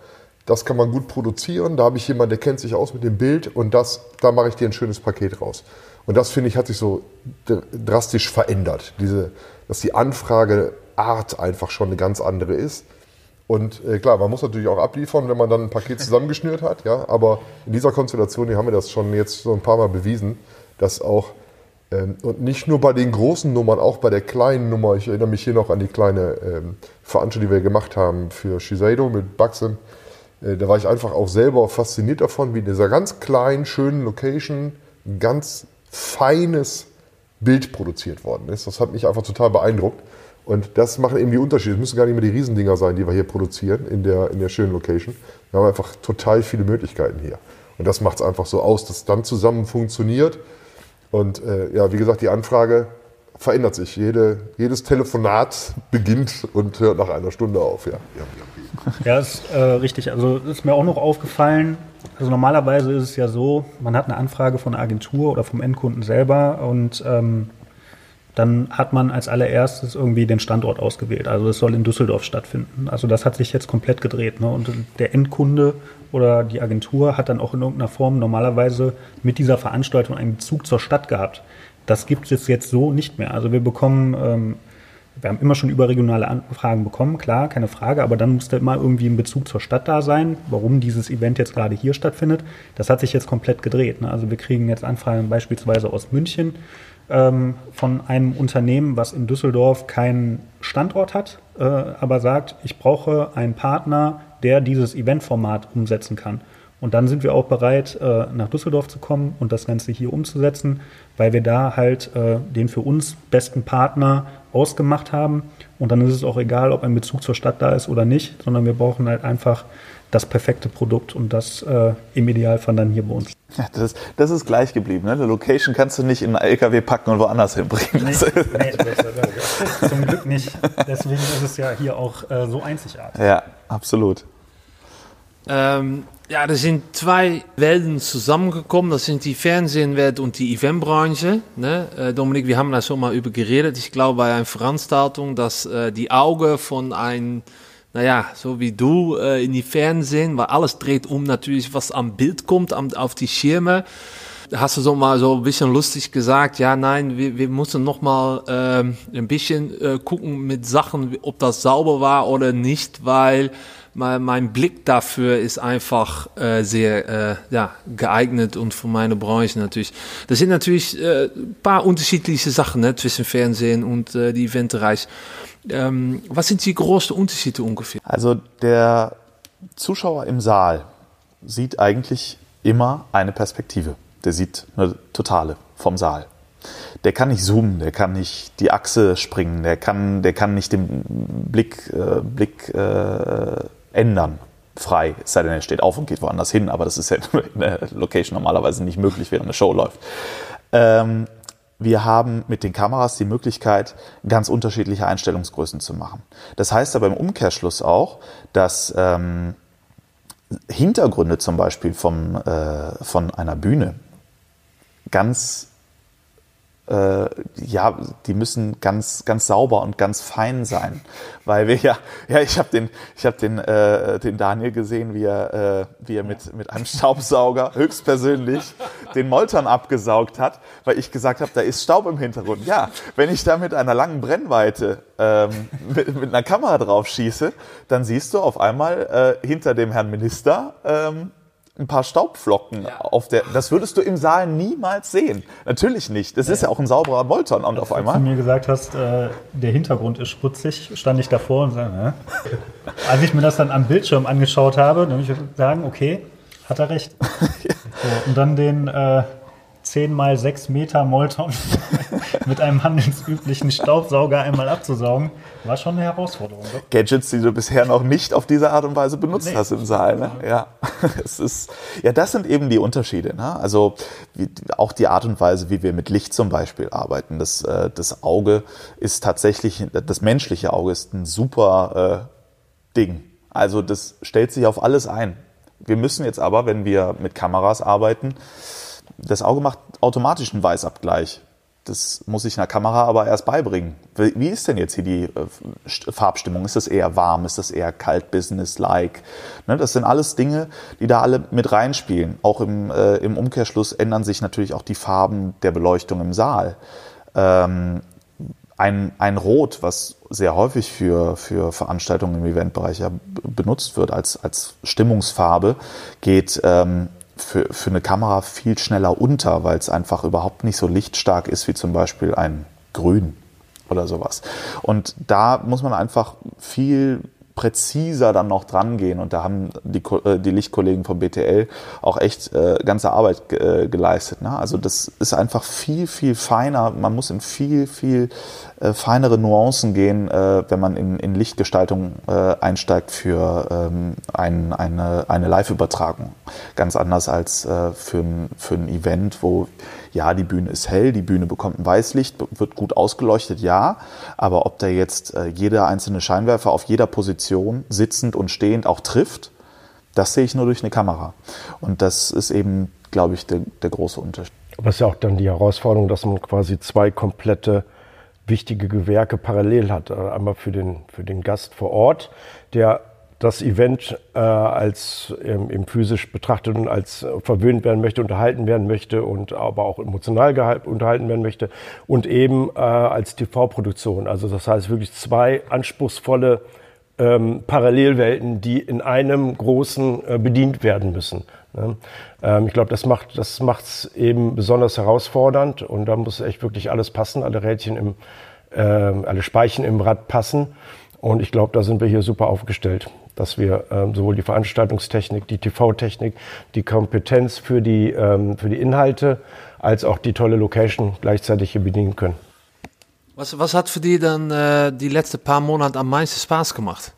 D: das kann man gut produzieren, da habe ich jemanden, der kennt sich aus mit dem Bild und das, da mache ich dir ein schönes Paket raus. Und das, finde ich, hat sich so drastisch verändert, diese, dass die Anfrageart einfach schon eine ganz andere ist. Und äh, klar, man muss natürlich auch abliefern, wenn man dann ein Paket zusammengeschnürt hat, ja, aber in dieser Konstellation, die haben wir das schon jetzt so ein paar Mal bewiesen, dass auch, ähm, und nicht nur bei den großen Nummern, auch bei der kleinen Nummer, ich erinnere mich hier noch an die kleine ähm, Veranstaltung, die wir gemacht haben für Shiseido mit Baxim. Da war ich einfach auch selber fasziniert davon, wie in dieser ganz kleinen, schönen Location ein ganz feines Bild produziert worden ist. Das hat mich einfach total beeindruckt. Und das machen eben die Unterschiede. Es müssen gar nicht mehr die Riesendinger sein, die wir hier produzieren in der, in der schönen Location. Wir haben einfach total viele Möglichkeiten hier. Und das macht es einfach so aus, dass es dann zusammen funktioniert. Und äh, ja, wie gesagt, die Anfrage verändert sich. Jede, jedes Telefonat beginnt und hört nach einer Stunde auf. Ja, ja, ja.
E: Ja, ist äh, richtig. Also ist mir auch noch aufgefallen, also normalerweise ist es ja so, man hat eine Anfrage von einer Agentur oder vom Endkunden selber und ähm, dann hat man als allererstes irgendwie den Standort ausgewählt. Also es soll in Düsseldorf stattfinden. Also das hat sich jetzt komplett gedreht. Ne? Und der Endkunde oder die Agentur hat dann auch in irgendeiner Form normalerweise mit dieser Veranstaltung einen Bezug zur Stadt gehabt. Das gibt es jetzt so nicht mehr. Also wir bekommen... Ähm, Wir haben immer schon überregionale Anfragen bekommen, klar, keine Frage, aber dann musste immer irgendwie ein Bezug zur Stadt da sein, warum dieses Event jetzt gerade hier stattfindet. Das hat sich jetzt komplett gedreht. Ne? Also wir kriegen jetzt Anfragen beispielsweise aus München ähm, von einem Unternehmen, was in Düsseldorf keinen Standort hat, äh, aber sagt, ich brauche einen Partner, der dieses Eventformat umsetzen kann. Und dann sind wir auch bereit, äh, nach Düsseldorf zu kommen und das Ganze hier umzusetzen, weil wir da halt äh, den für uns besten Partner ausgemacht haben. Und dann ist es auch egal, ob ein Bezug zur Stadt da ist oder nicht, sondern wir brauchen halt einfach das perfekte Produkt und das äh, im Idealfall dann hier bei uns.
B: Ja, das, das ist gleich geblieben. Ne? Eine Location kannst du nicht in einen L K W packen und woanders hinbringen.
E: Nee, nee, das, zum Glück nicht. Deswegen ist es ja hier auch äh, so einzigartig.
B: Ja, absolut.
A: Ähm, ja, da sind zwei Welten zusammengekommen. Das sind die Fernsehwelt und die Eventbranche. Ne? Äh, Dominik, wir haben da schon mal über geredet. Ich glaube, bei einer Veranstaltung, dass äh, die Augen von einem, naja, so wie du, äh, in die Fernsehen, weil alles dreht um natürlich, was am Bild kommt, am, auf die Schirme. Hast du so mal so ein bisschen lustig gesagt, ja, nein, wir, wir müssen noch mal ähm, ein bisschen äh, gucken mit Sachen, ob das sauber war oder nicht, weil mein, mein Blick dafür ist einfach äh, sehr äh, ja, geeignet und für meine Branche natürlich. Das sind natürlich äh, ein paar unterschiedliche Sachen, ne, zwischen Fernsehen und äh, die Eventbereich. Ähm, was sind die größten Unterschiede ungefähr?
B: Also der Zuschauer im Saal sieht eigentlich immer eine Perspektive. Der sieht eine totale vom Saal. Der kann nicht zoomen, der kann nicht die Achse springen, der kann, der kann nicht den Blick, äh, Blick äh, ändern, frei. Es sei denn, er steht auf und geht woanders hin, aber das ist ja in der Location normalerweise nicht möglich, während eine Show läuft. Ähm, wir haben mit den Kameras die Möglichkeit, ganz unterschiedliche Einstellungsgrößen zu machen. Das heißt aber im Umkehrschluss auch, dass ähm, Hintergründe zum Beispiel vom, äh, von einer Bühne ganz, äh, ja, die müssen ganz, ganz sauber und ganz fein sein, weil wir ja, ja, ich habe den, ich habe den, äh, den Daniel gesehen, wie er, äh, wie er mit mit einem Staubsauger höchstpersönlich den Molton abgesaugt hat, weil ich gesagt habe, da ist Staub im Hintergrund. Ja, wenn ich da mit einer langen Brennweite ähm, mit, mit einer Kamera drauf schieße, dann siehst du auf einmal äh, hinter dem Herrn Minister ähm, ein paar Staubflocken ja. auf der. Das würdest du im Saal niemals sehen. Natürlich nicht. Das ja. ist ja auch ein sauberer Molton. Und
E: als
B: auf einmal.
E: du mir gesagt hast, äh, der Hintergrund ist schmutzig, stand ich davor und sagte, äh. als ich mir das dann am Bildschirm angeschaut habe, dann würde ich sagen, okay, hat er recht. ja. so, und dann den äh, zehn mal sechs Meter Molton mit einem handelsüblichen Staubsauger einmal abzusaugen, war schon eine Herausforderung. Doch?
B: Gadgets, die du bisher noch nicht auf diese Art und Weise benutzt nee. hast im Saal. Ne? Ja. Es ist, ja, das sind eben die Unterschiede. Ne? Also wie, auch die Art und Weise, wie wir mit Licht zum Beispiel arbeiten. Das, äh, das Auge ist tatsächlich, das menschliche Auge ist ein super äh, Ding. Also das stellt sich auf alles ein. Wir müssen jetzt aber, wenn wir mit Kameras arbeiten, das Auge macht automatisch einen Weißabgleich. das muss ich einer Kamera aber erst beibringen. Wie ist denn jetzt hier die Farbstimmung? Ist das eher warm? Ist das eher kalt, business-like? Ne, das sind alles Dinge, die da alle mit reinspielen. Auch im, äh, im Umkehrschluss ändern sich natürlich auch die Farben der Beleuchtung im Saal. Ähm, ein, ein Rot, was sehr häufig für, für Veranstaltungen im Eventbereich ja benutzt wird als, als Stimmungsfarbe, geht ähm, Für, für eine Kamera viel schneller unter, weil es einfach überhaupt nicht so lichtstark ist wie zum Beispiel ein Grün oder sowas. Und da muss man einfach viel präziser dann noch dran gehen. Und da haben die, die Lichtkollegen vom B T L auch echt äh, ganze Arbeit äh, geleistet. Ne? Also das ist einfach viel, viel feiner. Man muss in viel, viel äh, feinere Nuancen gehen, äh, wenn man in, in Lichtgestaltung äh, einsteigt für ähm, ein, eine, eine Live-Übertragung. Ganz anders als äh, für, ein, für ein Event, wo ja, die Bühne ist hell, die Bühne bekommt ein Weißlicht, wird gut ausgeleuchtet, ja. Aber ob da jetzt äh, jeder einzelne Scheinwerfer auf jeder Position, sitzend und stehend, auch trifft, das sehe ich nur durch eine Kamera. Und das ist eben, glaube ich, der, der große Unterschied.
C: Aber es ist ja auch dann die Herausforderung, dass man quasi zwei komplette wichtige Gewerke parallel hat. Einmal für den, für den Gast vor Ort, der das Event äh, als ähm, eben physisch betrachtet und als äh, verwöhnt werden möchte, unterhalten werden möchte und aber auch emotional gehalten, unterhalten werden möchte und eben äh, als T V-Produktion. Also das heißt wirklich zwei anspruchsvolle ähm, Parallelwelten, die in einem großen äh, bedient werden müssen. Ne? Ähm, ich glaube, das macht das macht's eben besonders herausfordernd und da muss echt wirklich alles passen, alle Rädchen im, äh, alle Speichen im Rad passen. Und ich glaube, da sind wir hier super aufgestellt, dass wir ähm, sowohl die Veranstaltungstechnik, die T V-Technik, die Kompetenz für die, ähm, für die Inhalte als auch die tolle Location gleichzeitig hier bedienen können.
A: Was, was hat für dich dann äh, die letzten paar Monate am meisten Spaß gemacht?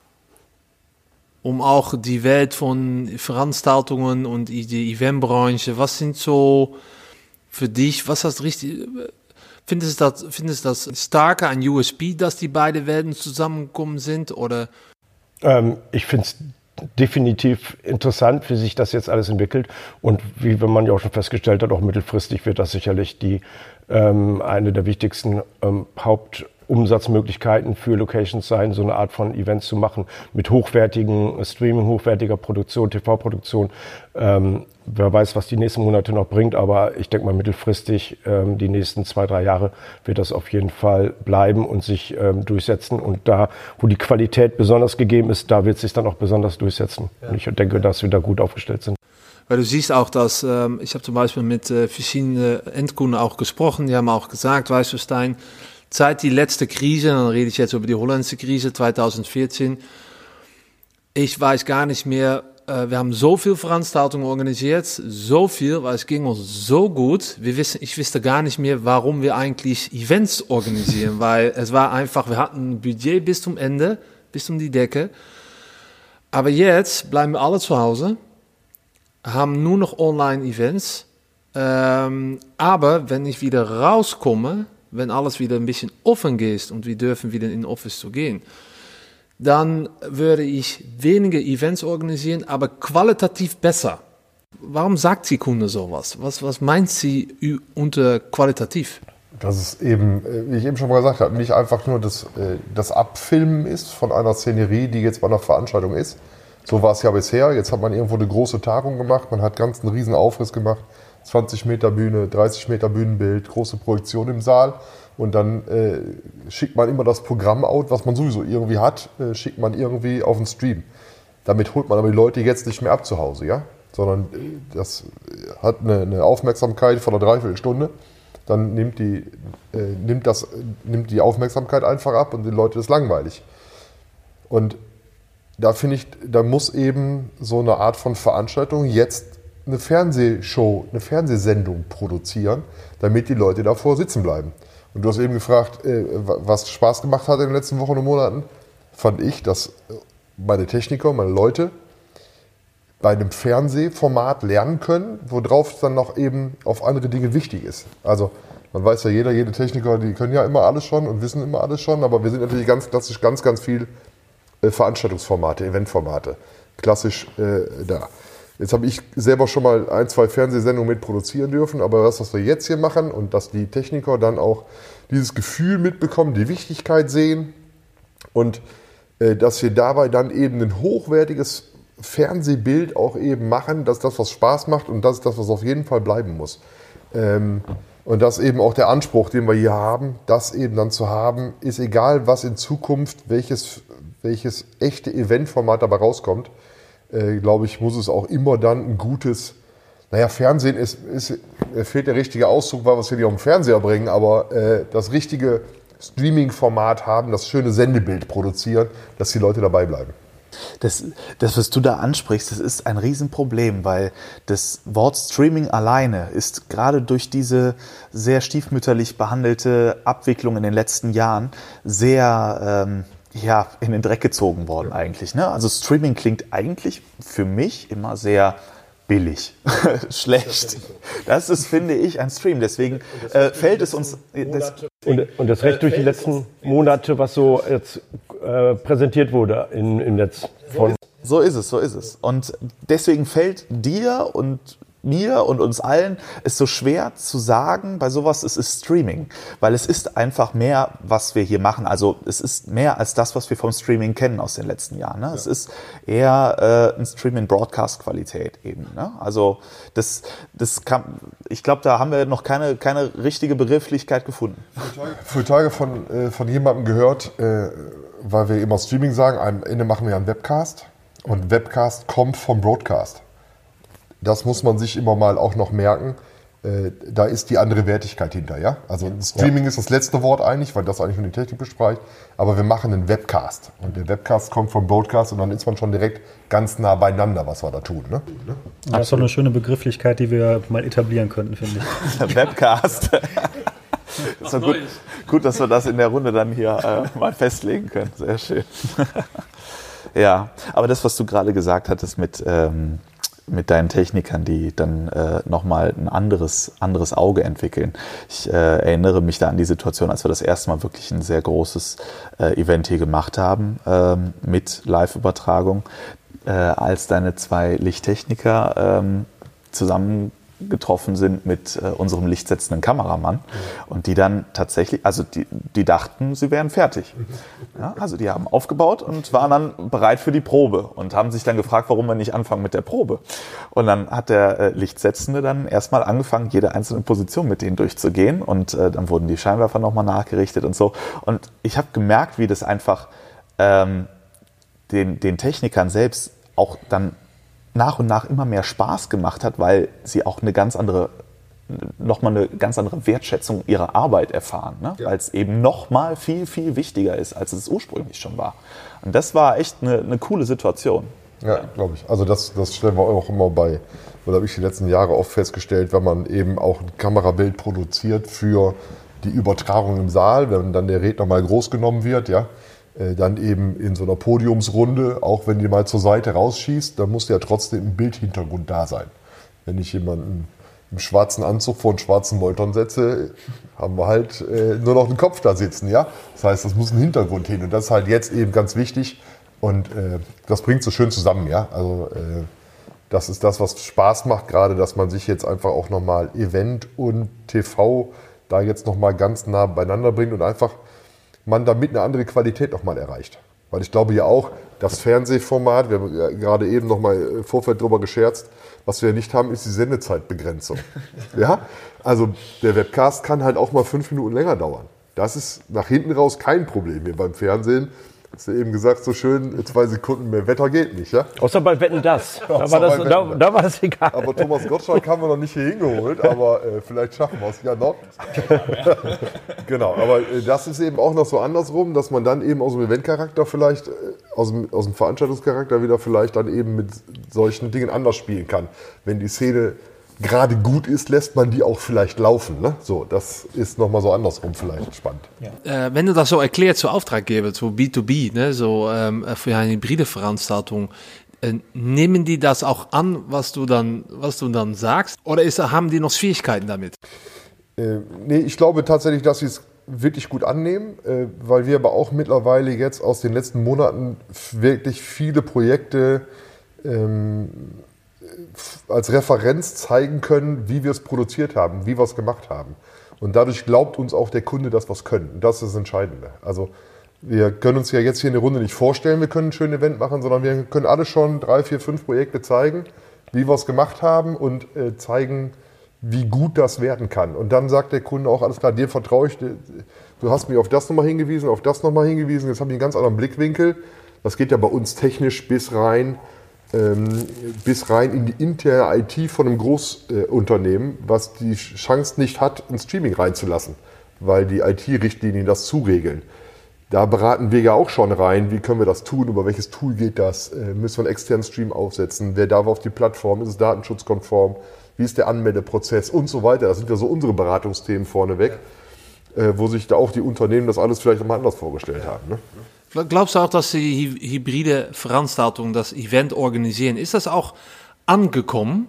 A: Um auch die Welt von Veranstaltungen und die Eventbranche, was sind so für dich, was hast richtig... Findest du das, findest du das starker, ein U S P, dass die beiden Welten zusammengekommen sind? Oder?
C: Ähm, ich finde es definitiv interessant, wie sich das jetzt alles entwickelt. Und wie man ja auch schon festgestellt hat, auch mittelfristig wird das sicherlich die, ähm, eine der wichtigsten ähm, Hauptumsatzmöglichkeiten für Locations sein, so eine Art von Events zu machen mit hochwertigen Streaming, hochwertiger Produktion, T V-Produktion. Ähm, Wer weiß, was die nächsten Monate noch bringt, aber ich denke mal mittelfristig, ähm, die nächsten zwei, drei Jahre wird das auf jeden Fall bleiben und sich ähm, durchsetzen. Und da, wo die Qualität besonders gegeben ist, da wird es sich dann auch besonders durchsetzen. Ja. Und ich denke, dass wir da gut aufgestellt sind.
A: Weil du siehst auch, dass, ähm, ich habe zum Beispiel mit äh, verschiedenen Endkunden auch gesprochen, die haben auch gesagt, weißt du, Stein, seit die letzte Krise, dann rede ich jetzt über die holländische Krise zwanzig vierzehn, ich weiß gar nicht mehr, wir haben so viel Veranstaltungen organisiert, so viel, weil es ging uns so gut. Wir wissen, ich wusste gar nicht mehr, warum wir eigentlich Events organisieren, weil es war einfach, wir hatten ein Budget bis zum Ende, bis um die Decke. Aber jetzt bleiben wir alle zu Hause, haben nur noch Online-Events. Ähm, aber wenn ich wieder rauskomme, wenn alles wieder ein bisschen offen geht und wir dürfen wieder in den Office zu gehen, dann würde ich weniger Events organisieren, aber qualitativ besser. Warum sagt die Kunde sowas? Was, was meint sie unter qualitativ?
D: Dass es eben, wie ich eben schon mal gesagt habe, nicht einfach nur das, das Abfilmen ist von einer Szenerie, die jetzt bei einer Veranstaltung ist. So war es ja bisher. Jetzt hat man irgendwo eine große Tagung gemacht, man hat ganz einen riesen Aufriss gemacht. zwanzig Meter Bühne, dreißig Meter Bühnenbild, große Projektion im Saal. Und dann äh, schickt man immer das Programm out, was man sowieso irgendwie hat, äh, schickt man irgendwie auf den Stream. Damit holt man aber die Leute jetzt nicht mehr ab zu Hause, ja? Sondern äh, das hat eine, eine Aufmerksamkeit von einer Dreiviertelstunde. Dann nimmt die, äh, nimmt, das, nimmt die Aufmerksamkeit einfach ab und den Leuten ist langweilig. Und da finde ich, da muss eben so eine Art von Veranstaltung jetzt eine Fernsehshow, eine Fernsehsendung produzieren, damit die Leute davor sitzen bleiben. Und du hast eben gefragt, was Spaß gemacht hat in den letzten Wochen und Monaten. Fand ich, dass meine Techniker, meine Leute bei einem Fernsehformat lernen können, worauf es dann noch eben auf andere Dinge wichtig ist. Also man weiß ja, jeder, jede Techniker, die können ja immer alles schon und wissen immer alles schon, aber wir sind natürlich ganz klassisch ganz, ganz viel Veranstaltungsformate, Eventformate. Klassisch äh, da. Jetzt habe ich selber schon mal ein, zwei Fernsehsendungen mit produzieren dürfen, aber das, was wir jetzt hier machen und dass die Techniker dann auch dieses Gefühl mitbekommen, die Wichtigkeit sehen und äh, dass wir dabei dann eben ein hochwertiges Fernsehbild auch eben machen, dass das, was Spaß macht und das ist das, was auf jeden Fall bleiben muss. Ähm, und das eben auch der Anspruch, den wir hier haben, das eben dann zu haben, ist egal, was in Zukunft, welches, welches echte Eventformat dabei rauskommt, äh, glaube ich, muss es auch immer dann ein gutes, naja, Fernsehen ist, ist fehlt der richtige Ausdruck, weil wir es hier nicht auf den Fernseher bringen, aber äh, das richtige Streaming-Format haben, das schöne Sendebild produzieren, dass die Leute dabei bleiben.
B: Das, das, was du da ansprichst, das ist ein Riesenproblem, weil das Wort Streaming alleine ist gerade durch diese sehr stiefmütterlich behandelte Abwicklung in den letzten Jahren sehr ähm, ja, in den Dreck gezogen worden eigentlich. Ne? Also Streaming klingt eigentlich für mich immer sehr billig, schlecht. Das ist, finde ich, ein Stream. Deswegen äh, fällt es uns... Das,
C: und, und das recht durch die letzten Monate, was so jetzt äh, präsentiert wurde in, im Netz. Von
B: so ist es, so ist es. Und deswegen fällt dir und mir und uns allen es so schwer zu sagen, bei sowas, es ist Streaming. Weil es ist einfach mehr, was wir hier machen. Also es ist mehr als das, was wir vom Streaming kennen aus den letzten Jahren. Ne? Ja. Es ist eher äh, ein Stream in Broadcast-Qualität eben. Ne? Also das, das kann, ich glaube, da haben wir noch keine, keine richtige Begrifflichkeit gefunden.
D: Für Tage von, äh, von jemandem gehört, äh, weil wir immer Streaming sagen, am Ende machen wir ja einen Webcast. Und Webcast kommt vom Broadcast. Das muss man sich immer mal auch noch merken. Äh, da ist die andere Wertigkeit hinter, ja? Also Streaming ja. ist das letzte Wort eigentlich, weil das eigentlich nur die Technik bespricht. Aber wir machen einen Webcast. Und der Webcast kommt vom Broadcast und dann ist man schon direkt ganz nah beieinander, was wir da tun. Ne?
E: Das ist doch eine schöne Begrifflichkeit, die wir mal etablieren könnten, finde ich.
B: Webcast. Das ist gut, gut, dass wir das in der Runde dann hier äh, mal festlegen können. Sehr schön. Ja, aber das, was du gerade gesagt hattest mit... Ähm, mit deinen Technikern, die dann äh, nochmal ein anderes, anderes Auge entwickeln. Ich äh, erinnere mich da an die Situation, als wir das erste Mal wirklich ein sehr großes äh, Event hier gemacht haben ähm, mit Live-Übertragung, äh, als deine zwei Lichttechniker ähm, zusammen getroffen sind mit äh, unserem lichtsetzenden Kameramann mhm. und die dann tatsächlich, also die, die dachten, sie wären fertig. Mhm. Ja, also die haben aufgebaut und waren dann bereit für die Probe und haben sich dann gefragt, warum wir nicht anfangen mit der Probe. Und dann hat der äh, Lichtsetzende dann erstmal angefangen, jede einzelne Position mit denen durchzugehen und äh, dann wurden die Scheinwerfer nochmal nachgerichtet und so. Und ich habe gemerkt, wie das einfach ähm, den, den Technikern selbst auch dann nach und nach immer mehr Spaß gemacht hat, weil sie auch eine ganz andere, nochmal eine ganz andere Wertschätzung ihrer Arbeit erfahren, ne? Ja. Weil es eben nochmal viel, viel wichtiger ist, als es ursprünglich schon war. Und das war echt eine, eine coole Situation.
D: Ja, glaube ich. Also das, das stellen wir auch immer bei, oder habe ich die letzten Jahre oft festgestellt, wenn man eben auch ein Kamerabild produziert für die Übertragung im Saal, wenn dann der Redner mal groß genommen wird, ja, dann eben in so einer Podiumsrunde, auch wenn die mal zur Seite rausschießt, dann muss ja trotzdem ein Bildhintergrund da sein. Wenn ich jemanden im schwarzen Anzug vor einen schwarzen Molton setze, haben wir halt äh, nur noch einen Kopf da sitzen, ja. Das heißt, das muss ein Hintergrund hin und das ist halt jetzt eben ganz wichtig und äh, das bringt so schön zusammen, ja. Also äh, das ist das, was Spaß macht, gerade, dass man sich jetzt einfach auch nochmal Event und T V da jetzt nochmal ganz nah beieinander bringt und einfach man damit eine andere Qualität nochmal erreicht. Weil ich glaube ja auch, das Fernsehformat, wir haben ja gerade eben nochmal im Vorfeld drüber gescherzt, was wir nicht haben, ist die Sendezeitbegrenzung. Ja? Also der Webcast kann halt auch mal fünf Minuten länger dauern. Das ist nach hinten raus kein Problem hier beim Fernsehen. Hast du eben gesagt, so schön, zwei Sekunden mehr Wetter geht nicht, ja?
C: Außer bei Wetten, das. Da war das, da, da war das egal.
D: Aber Thomas Gottschalk haben wir noch nicht hier hingeholt, aber äh, vielleicht schaffen wir es ja noch. Genau, aber äh, das ist eben auch noch so andersrum, dass man dann eben aus dem Eventcharakter vielleicht, äh, aus, dem, aus dem Veranstaltungscharakter wieder vielleicht dann eben mit solchen Dingen anders spielen kann. Wenn die Szene gerade gut ist, lässt man die auch vielleicht laufen. Ne? So, das ist nochmal so andersrum vielleicht spannend.
A: Ja. Äh, wenn du das so erklärt zu Auftraggeber, zu B zwei B, ne, so ähm, für eine hybride Veranstaltung, äh, nehmen die das auch an, was du dann, was du dann sagst? Oder ist, haben die noch Schwierigkeiten damit?
D: Äh, nee, ich glaube tatsächlich, dass sie es wirklich gut annehmen, äh, weil wir aber auch mittlerweile jetzt aus den letzten Monaten wirklich viele Projekte ähm, als Referenz zeigen können, wie wir es produziert haben, wie wir es gemacht haben. Und dadurch glaubt uns auch der Kunde, dass wir es können. Und das ist das Entscheidende. Also wir können uns ja jetzt hier in der Runde nicht vorstellen, wir können ein schönes Event machen, sondern wir können alle schon drei, vier, fünf Projekte zeigen, wie wir es gemacht haben und äh, zeigen, wie gut das werden kann. Und dann sagt der Kunde auch, alles klar, dir vertraue ich, du hast mich auf das nochmal hingewiesen, auf das nochmal hingewiesen, jetzt habe ich einen ganz anderen Blickwinkel. Das geht ja bei uns technisch bis rein, ähm, bis rein in die interne I T von einem Großunternehmen, äh, was die Chance nicht hat, ein Streaming reinzulassen, weil die I T-Richtlinien das zuregeln. Da beraten wir ja auch schon rein, wie können wir das tun, über welches Tool geht das, äh, müssen wir einen externen Stream aufsetzen, wer darf auf die Plattform, ist es datenschutzkonform, wie ist der Anmeldeprozess und so weiter. Das sind ja so unsere Beratungsthemen vorneweg, äh, wo sich da auch die Unternehmen das alles vielleicht nochmal anders vorgestellt ja. haben. Ne?
A: Glaubst du auch, dass die hybride Veranstaltungen, das Event organisieren, ist das auch angekommen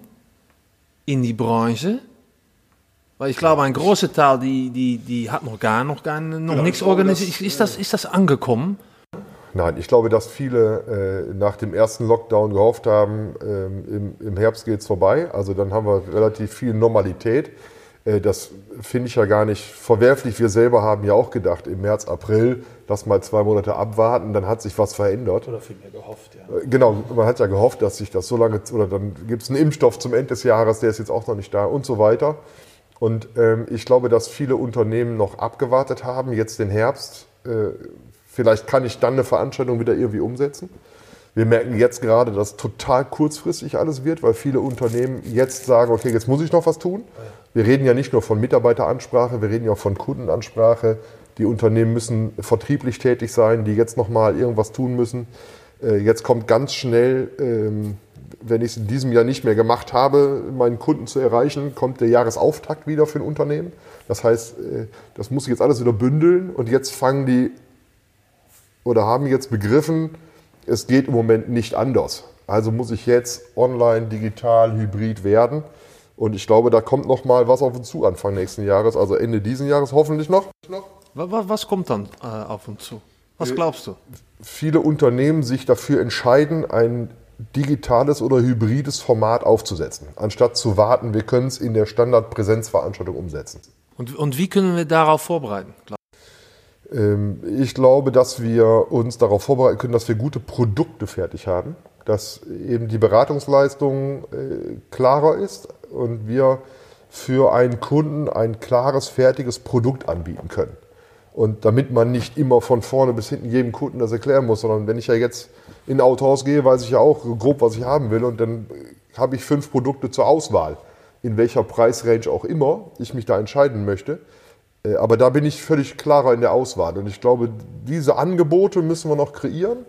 A: in die Branche? Weil ich glaube, ein großer Teil, die, die, die hat noch gar, noch gar noch ja, nichts organisiert. Ist, ist, das, ist das angekommen?
D: Nein, ich glaube, dass viele äh, nach dem ersten Lockdown gehofft haben, ähm, im, im Herbst geht es vorbei. Also dann haben wir relativ viel Normalität. Äh, das finde ich ja gar nicht verwerflich. Wir selber haben ja auch gedacht, im März, April, lass mal zwei Monate abwarten, dann hat sich was verändert.
E: Oder vielmehr gehofft, ja.
D: Äh, genau, man hat ja gehofft, dass sich das so lange, oder dann gibt es einen Impfstoff zum Ende des Jahres, der ist jetzt auch noch nicht da und so weiter. Und ähm, ich glaube, dass viele Unternehmen noch abgewartet haben, jetzt den Herbst. Äh, Vielleicht kann ich dann eine Veranstaltung wieder irgendwie umsetzen. Wir merken jetzt gerade, dass total kurzfristig alles wird, weil viele Unternehmen jetzt sagen, okay, jetzt muss ich noch was tun. Wir reden ja nicht nur von Mitarbeiteransprache, wir reden ja auch von Kundenansprache. Die Unternehmen müssen vertrieblich tätig sein, die jetzt noch mal irgendwas tun müssen. Jetzt kommt ganz schnell, wenn ich es in diesem Jahr nicht mehr gemacht habe, meinen Kunden zu erreichen, kommt der Jahresauftakt wieder für ein Unternehmen. Das heißt, das muss ich jetzt alles wieder bündeln und jetzt fangen die oder haben jetzt begriffen, es geht im Moment nicht anders. Also muss ich jetzt online, digital, hybrid werden. Und ich glaube, da kommt noch mal was auf uns zu Anfang nächsten Jahres, also Ende diesen Jahres hoffentlich noch.
A: Was, was kommt dann äh, auf uns zu? Was glaubst du?
D: Viele Unternehmen sich dafür entscheiden, ein digitales oder hybrides Format aufzusetzen, anstatt zu warten, wir können es in der Standardpräsenzveranstaltung umsetzen.
A: Und, und wie können wir darauf vorbereiten?
D: Ich glaube, dass wir uns darauf vorbereiten können, dass wir gute Produkte fertig haben, dass eben die Beratungsleistung klarer ist und wir für einen Kunden ein klares, fertiges Produkt anbieten können. Und damit man nicht immer von vorne bis hinten jedem Kunden das erklären muss, sondern wenn ich ja jetzt in ein Autohaus gehe, weiß ich ja auch grob, was ich haben will und dann habe ich fünf Produkte zur Auswahl, in welcher Preisrange auch immer ich mich da entscheiden möchte. Aber da bin ich völlig klarer in der Auswahl. Und ich glaube, diese Angebote müssen wir noch kreieren,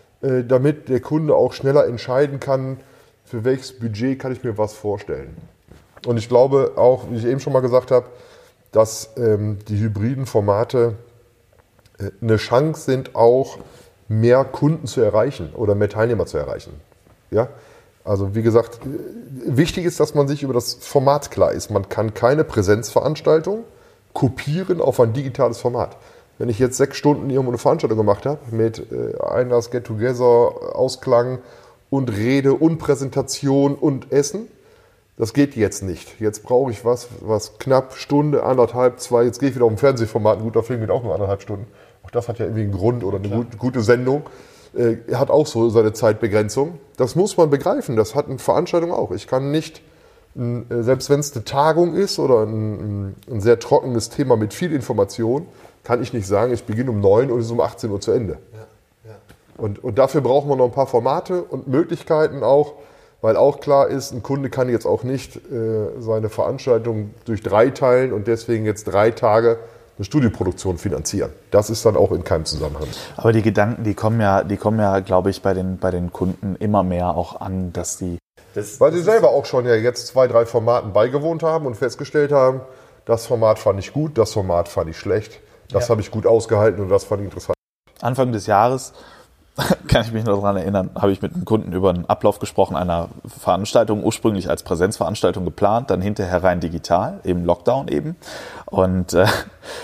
D: damit der Kunde auch schneller entscheiden kann, für welches Budget kann ich mir was vorstellen. Und ich glaube auch, wie ich eben schon mal gesagt habe, dass ähm, die hybriden Formate äh, eine Chance sind, auch mehr Kunden zu erreichen oder mehr Teilnehmer zu erreichen. Ja? Also wie gesagt, wichtig ist, dass man sich über das Format klar ist. Man kann keine Präsenzveranstaltung kopieren auf ein digitales Format. Wenn ich jetzt sechs Stunden irgendwo eine Veranstaltung gemacht habe mit äh, Einlass, Get-Together, Ausklang und Rede und Präsentation und Essen, das geht jetzt nicht. Jetzt brauche ich was, was knapp Stunde, anderthalb, zwei, jetzt gehe ich wieder auf ein Fernsehformat, ein guter Film geht auch nur anderthalb Stunden. Auch das hat ja irgendwie einen Grund oder eine gut, gute Sendung. Äh, hat auch so seine Zeitbegrenzung. Das muss man begreifen, das hat eine Veranstaltung auch. Ich kann nicht, selbst wenn es eine Tagung ist oder ein, ein sehr trockenes Thema mit viel Information, kann ich nicht sagen, ich beginne um neun und es ist um achtzehn Uhr zu Ende. Ja, ja. Und, und dafür brauchen wir noch ein paar Formate und Möglichkeiten auch, weil auch klar ist, ein Kunde kann jetzt auch nicht äh, seine Veranstaltung durch drei teilen und deswegen jetzt drei Tage eine Studioproduktion finanzieren. Das ist dann auch in keinem Zusammenhang.
B: Aber die Gedanken, die kommen ja, die kommen ja, glaube ich, bei den, bei den Kunden immer mehr auch an, dass die...
D: Das, Weil sie selber auch schon ja jetzt zwei, drei Formaten beigewohnt haben und festgestellt haben, das Format fand ich gut, das Format fand ich schlecht, das ja. habe ich gut ausgehalten und das fand ich interessant.
B: Anfang des Jahres, kann ich mich noch daran erinnern, habe ich mit einem Kunden über einen Ablauf gesprochen, einer Veranstaltung, ursprünglich als Präsenzveranstaltung geplant, dann hinterher rein digital, eben Lockdown eben. Und äh,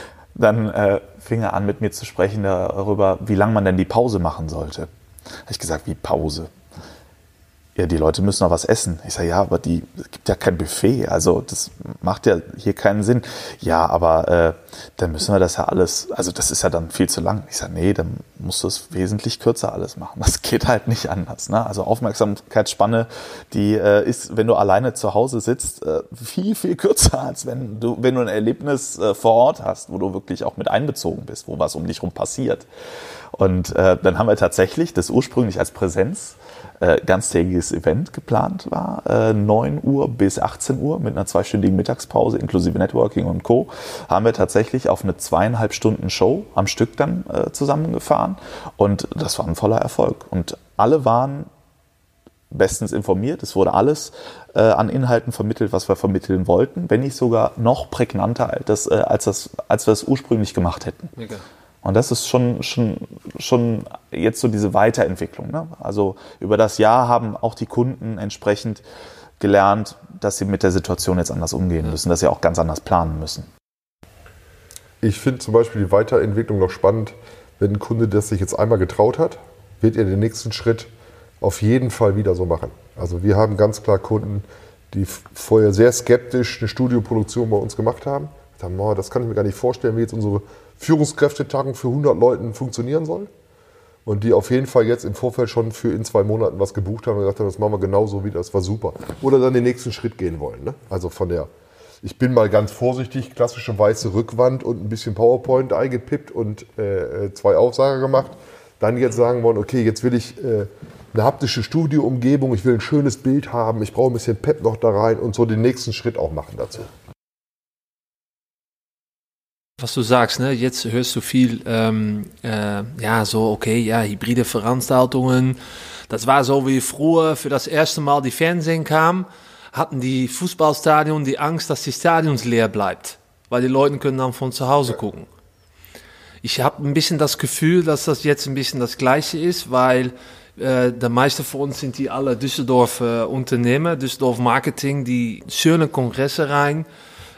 B: dann äh, fing er an, mit mir zu sprechen darüber, wie lange man denn die Pause machen sollte. Da habe ich gesagt, wie Pause? ja, die Leute müssen noch was essen. Ich sage, ja, aber die, es gibt ja kein Buffet, also das macht ja hier keinen Sinn. Ja, aber äh, dann müssen wir das ja alles, also das ist ja dann viel zu lang. Ich sage, nee, dann musst du es wesentlich kürzer alles machen. Das geht halt nicht anders. Ne? Also Aufmerksamkeitsspanne, die äh, ist, wenn du alleine zu Hause sitzt, äh, viel, viel kürzer, als wenn du, wenn du ein Erlebnis äh, vor Ort hast, wo du wirklich auch mit einbezogen bist, wo was um dich rum passiert. Und äh, dann haben wir tatsächlich das ursprünglich als Präsenz äh, ganztägiges Event geplant war, äh, neun Uhr bis achtzehn Uhr mit einer zweistündigen Mittagspause inklusive Networking und Co. haben wir tatsächlich auf eine zweieinhalb Stunden Show am Stück dann äh, zusammengefahren und das war ein voller Erfolg. Und alle waren bestens informiert, es wurde alles äh, an Inhalten vermittelt, was wir vermitteln wollten, wenn nicht sogar noch prägnanter, als, das, äh, als, das, als wir es ursprünglich gemacht hätten. Mega. Und das ist schon, schon, schon jetzt so diese Weiterentwicklung. Ne? Also über das Jahr haben auch die Kunden entsprechend gelernt, dass sie mit der Situation jetzt anders umgehen müssen, dass sie auch ganz anders planen müssen.
D: Ich finde zum Beispiel die Weiterentwicklung noch spannend, wenn ein Kunde das sich jetzt einmal getraut hat, wird er den nächsten Schritt auf jeden Fall wieder so machen. Also wir haben ganz klar Kunden, die vorher sehr skeptisch eine Studioproduktion bei uns gemacht haben. Haben, oh, das kann ich mir gar nicht vorstellen, wie jetzt unsere Führungskräftetagung für hundert Leuten funktionieren soll. Und die auf jeden Fall jetzt im Vorfeld schon für in zwei Monaten was gebucht haben und gesagt haben, das machen wir genauso wieder, das war super. Oder dann den nächsten Schritt gehen wollen. Ne? Also von der, ich bin mal ganz vorsichtig, klassische weiße Rückwand und ein bisschen PowerPoint eingepippt und äh, zwei Aufsager gemacht. Dann jetzt sagen wollen, okay, jetzt will ich äh, eine haptische Studioumgebung, ich will ein schönes Bild haben, ich brauche ein bisschen Pep noch da rein und so den nächsten Schritt auch machen dazu.
A: Was du sagst, ne? Jetzt hörst du viel, ähm, äh, ja, so, okay, ja, hybride Veranstaltungen. Das war so wie früher für das erste Mal die Fernsehen kam, hatten die Fußballstadion die Angst, dass die Stadions leer bleibt, weil die Leute können dann von zu Hause gucken. Ich habe ein bisschen das Gefühl, dass das jetzt ein bisschen das Gleiche ist, weil äh, der meiste von uns sind die alle Düsseldorf äh, Unternehmer, Düsseldorf Marketing, die schöne Kongresse rein,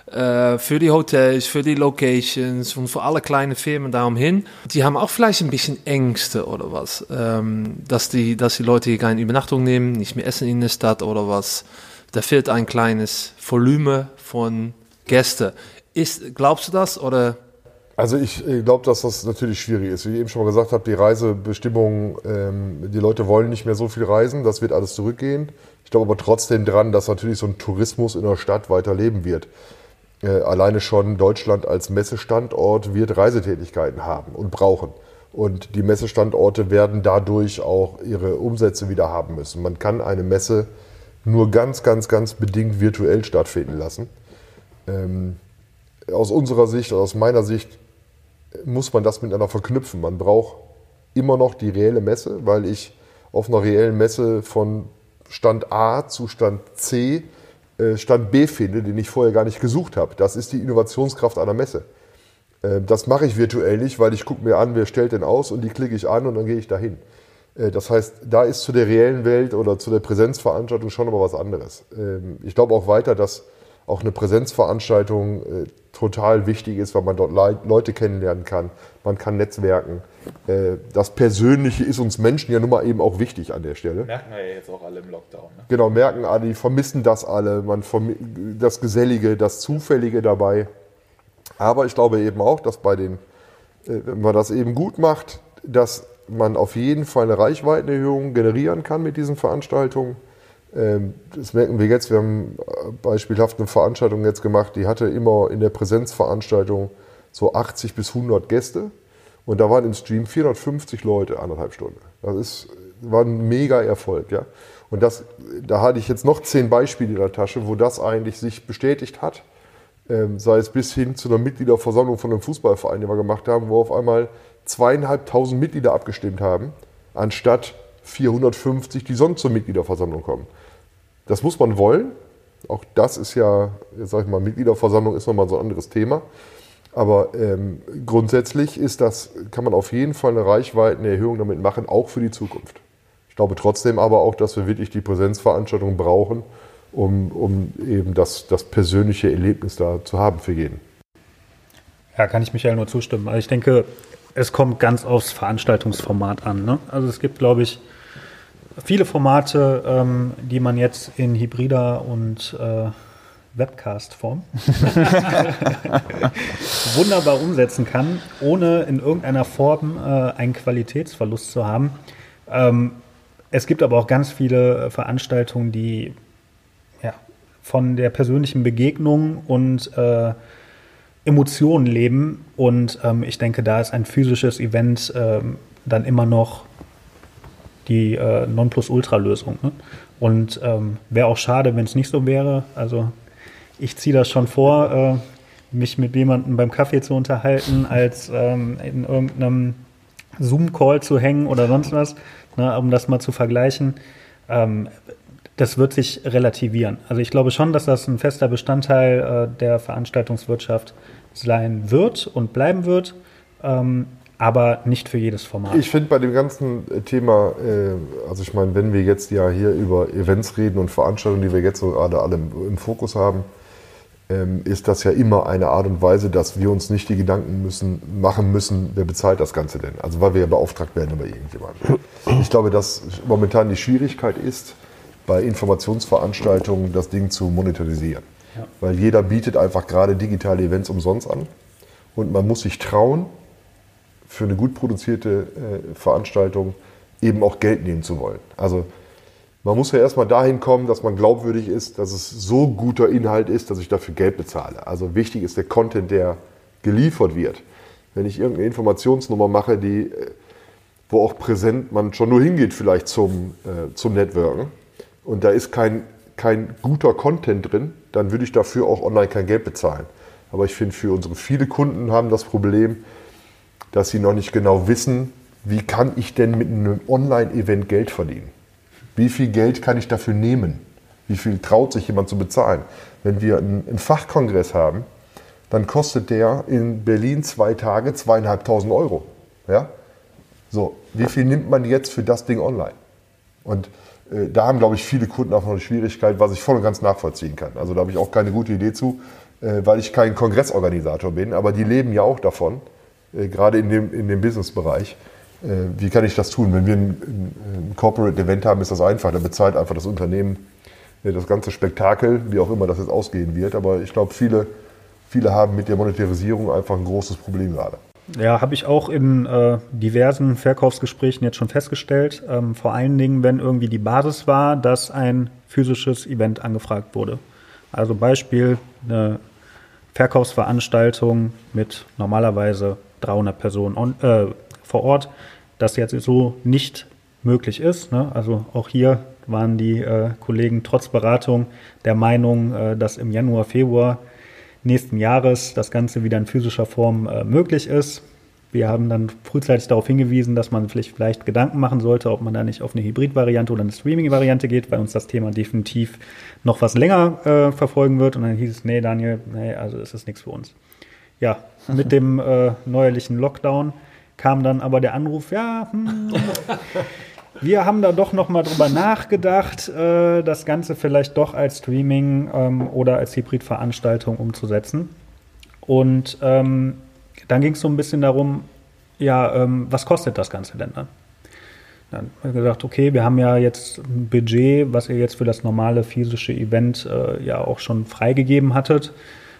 A: für die Hotels, für die Locations und für alle kleinen Firmen darum hin. Die haben auch vielleicht ein bisschen Ängste oder was, ähm, dass, die, dass die Leute hier keine Übernachtung nehmen, nicht mehr essen in der Stadt oder was. Da fehlt ein kleines Volumen von Gästen. Ist, glaubst du das oder?
D: Also ich glaube, dass das natürlich schwierig ist. Wie ich eben schon mal gesagt habe, die Reisebestimmungen, ähm, die Leute wollen nicht mehr so viel reisen, das wird alles zurückgehen. Ich glaube aber trotzdem dran, dass natürlich so ein Tourismus in der Stadt weiterleben wird. Äh, alleine schon Deutschland als Messestandort wird Reisetätigkeiten haben und brauchen. Und die Messestandorte werden dadurch auch ihre Umsätze wieder haben müssen. Man kann eine Messe nur ganz, ganz, ganz bedingt virtuell stattfinden lassen. Ähm, aus unserer Sicht, aus meiner Sicht, muss man das miteinander verknüpfen. Man braucht immer noch die reelle Messe, weil ich auf einer reellen Messe von Stand A zu Stand C Stand B finde, den ich vorher gar nicht gesucht habe. Das ist die Innovationskraft einer Messe. Das mache ich virtuell nicht, weil ich gucke mir an, wer stellt denn aus und die klicke ich an und dann gehe ich dahin. Das heißt, da ist zu der reellen Welt oder zu der Präsenzveranstaltung schon aber was anderes. Ich glaube auch weiter, dass auch eine Präsenzveranstaltung total wichtig ist, weil man dort Leute kennenlernen kann, man kann netzwerken. Das Persönliche ist uns Menschen ja nun mal eben auch wichtig an der Stelle.
B: Merken wir ja jetzt auch alle im Lockdown. Ne?
D: Genau, merken alle, die vermissen das alle, man vermi- das Gesellige, das Zufällige dabei. Aber ich glaube eben auch, dass bei den, wenn man das eben gut macht, dass man auf jeden Fall eine Reichweitenerhöhung generieren kann mit diesen Veranstaltungen. Das merken wir jetzt, wir haben beispielhaft eine Veranstaltung jetzt gemacht, die hatte immer in der Präsenzveranstaltung so achtzig bis hundert Gäste und da waren im Stream vierhundertfünfzig Leute, anderthalb Stunden. Das ist, war ein mega Erfolg. Ja? Und das, da hatte ich jetzt noch zehn Beispiele in der Tasche, wo das eigentlich sich bestätigt hat, sei es bis hin zu einer Mitgliederversammlung von einem Fußballverein, die wir gemacht haben, wo auf einmal zweieinhalbtausend Mitglieder abgestimmt haben, anstatt vierhundertfünfzig, die sonst zur Mitgliederversammlung kommen. Das muss man wollen. Auch das ist ja, jetzt sag ich mal, Mitgliederversammlung ist nochmal so ein anderes Thema. Aber ähm, grundsätzlich ist das, kann man auf jeden Fall eine Reichweitenerhöhung damit machen, auch für die Zukunft. Ich glaube trotzdem aber auch, dass wir wirklich die Präsenzveranstaltung brauchen, um, um eben das, das persönliche Erlebnis da zu haben für jeden.
E: Ja, kann ich Michael nur zustimmen. Also ich denke, es kommt ganz aufs Veranstaltungsformat an. Ne? Also es gibt, glaube ich, viele Formate, ähm, die man jetzt in hybrider und äh, Webcast-Form wunderbar umsetzen kann, ohne in irgendeiner Form äh, einen Qualitätsverlust zu haben. Ähm, es gibt aber auch ganz viele Veranstaltungen, die ja, von der persönlichen Begegnung und äh, Emotionen leben. Und ähm, ich denke, da ist ein physisches Event ähm, dann immer noch die äh, Nonplusultra-Lösung. Ne? Und ähm, wäre auch schade, wenn es nicht so wäre. Also ich ziehe das schon vor, äh, mich mit jemandem beim Kaffee zu unterhalten, als ähm, in irgendeinem Zoom-Call zu hängen oder sonst was, ne, um das mal zu vergleichen. Ähm, das wird sich relativieren. Also ich glaube schon, dass das ein fester Bestandteil äh, der Veranstaltungswirtschaft sein wird und bleiben wird, ähm, aber nicht für jedes Format.
D: Ich finde bei dem ganzen Thema, äh, also ich meine, wenn wir jetzt ja hier über Events reden und Veranstaltungen, die wir jetzt so gerade alle im, im Fokus haben, ähm, ist das ja immer eine Art und Weise, dass wir uns nicht die Gedanken müssen, machen müssen, wer bezahlt das Ganze denn? Also weil wir ja beauftragt werden über irgendjemanden. Ich glaube, dass momentan die Schwierigkeit ist, bei Informationsveranstaltungen das Ding zu monetarisieren. Ja. Weil jeder bietet einfach gerade digitale Events umsonst an und man muss sich trauen, für eine gut produzierte äh, Veranstaltung eben auch Geld nehmen zu wollen. Also man muss ja erstmal dahin kommen, dass man glaubwürdig ist, dass es so guter Inhalt ist, dass ich dafür Geld bezahle. Also wichtig ist der Content, der geliefert wird. Wenn ich irgendeine Informationsnummer mache, die, wo auch präsent man schon nur hingeht vielleicht zum, äh, zum Networken und da ist kein, kein guter Content drin, dann würde ich dafür auch online kein Geld bezahlen. Aber ich finde, für unsere viele Kunden haben das Problem, dass sie noch nicht genau wissen, wie kann ich denn mit einem Online-Event Geld verdienen? Wie viel Geld kann ich dafür nehmen? Wie viel traut sich jemand zu bezahlen? Wenn wir einen, einen Fachkongress haben, dann kostet der in Berlin zwei Tage zweieinhalbtausend Euro. Ja? So, wie viel nimmt man jetzt für das Ding online? Und äh, da haben, glaube ich, viele Kunden auch noch eine Schwierigkeit, was ich voll und ganz nachvollziehen kann. Also da habe ich auch keine gute Idee zu, äh, weil ich kein Kongressorganisator bin, aber die leben ja auch davon, äh, gerade in dem, in dem Businessbereich. Wie kann ich das tun? Wenn wir ein, ein Corporate-Event haben, ist das einfach. Da bezahlt einfach das Unternehmen das ganze Spektakel, wie auch immer das jetzt ausgehen wird. Aber ich glaube, viele, viele haben mit der Monetarisierung einfach ein großes Problem gerade.
E: Ja, habe ich auch in äh, diversen Verkaufsgesprächen jetzt schon festgestellt. Ähm, vor allen Dingen, wenn irgendwie die Basis war, dass ein physisches Event angefragt wurde. Also Beispiel, eine Verkaufsveranstaltung mit normalerweise dreihundert Personen on, äh, vor Ort, das jetzt so nicht möglich ist. Ne? Also auch hier waren die äh, Kollegen trotz Beratung der Meinung, äh, dass im Januar, Februar nächsten Jahres das Ganze wieder in physischer Form äh, möglich ist. Wir haben dann frühzeitig darauf hingewiesen, dass man vielleicht, vielleicht Gedanken machen sollte, ob man da nicht auf eine Hybrid-Variante oder eine Streaming-Variante geht, weil uns das Thema definitiv noch was länger äh, verfolgen wird. Und dann hieß es, nee, Daniel, nee, also ist das nichts für uns. Ja, mit dem äh, neuerlichen Lockdown kam dann aber der Anruf, ja, hm, wir haben da doch noch mal drüber nachgedacht, äh, das Ganze vielleicht doch als Streaming ähm, oder als Hybridveranstaltung umzusetzen. Und ähm, dann ging es so ein bisschen darum, ja, ähm, was kostet das Ganze denn dann? Dann haben wir gesagt, okay, wir haben ja jetzt ein Budget, was ihr jetzt für das normale physische Event äh, ja auch schon freigegeben hattet.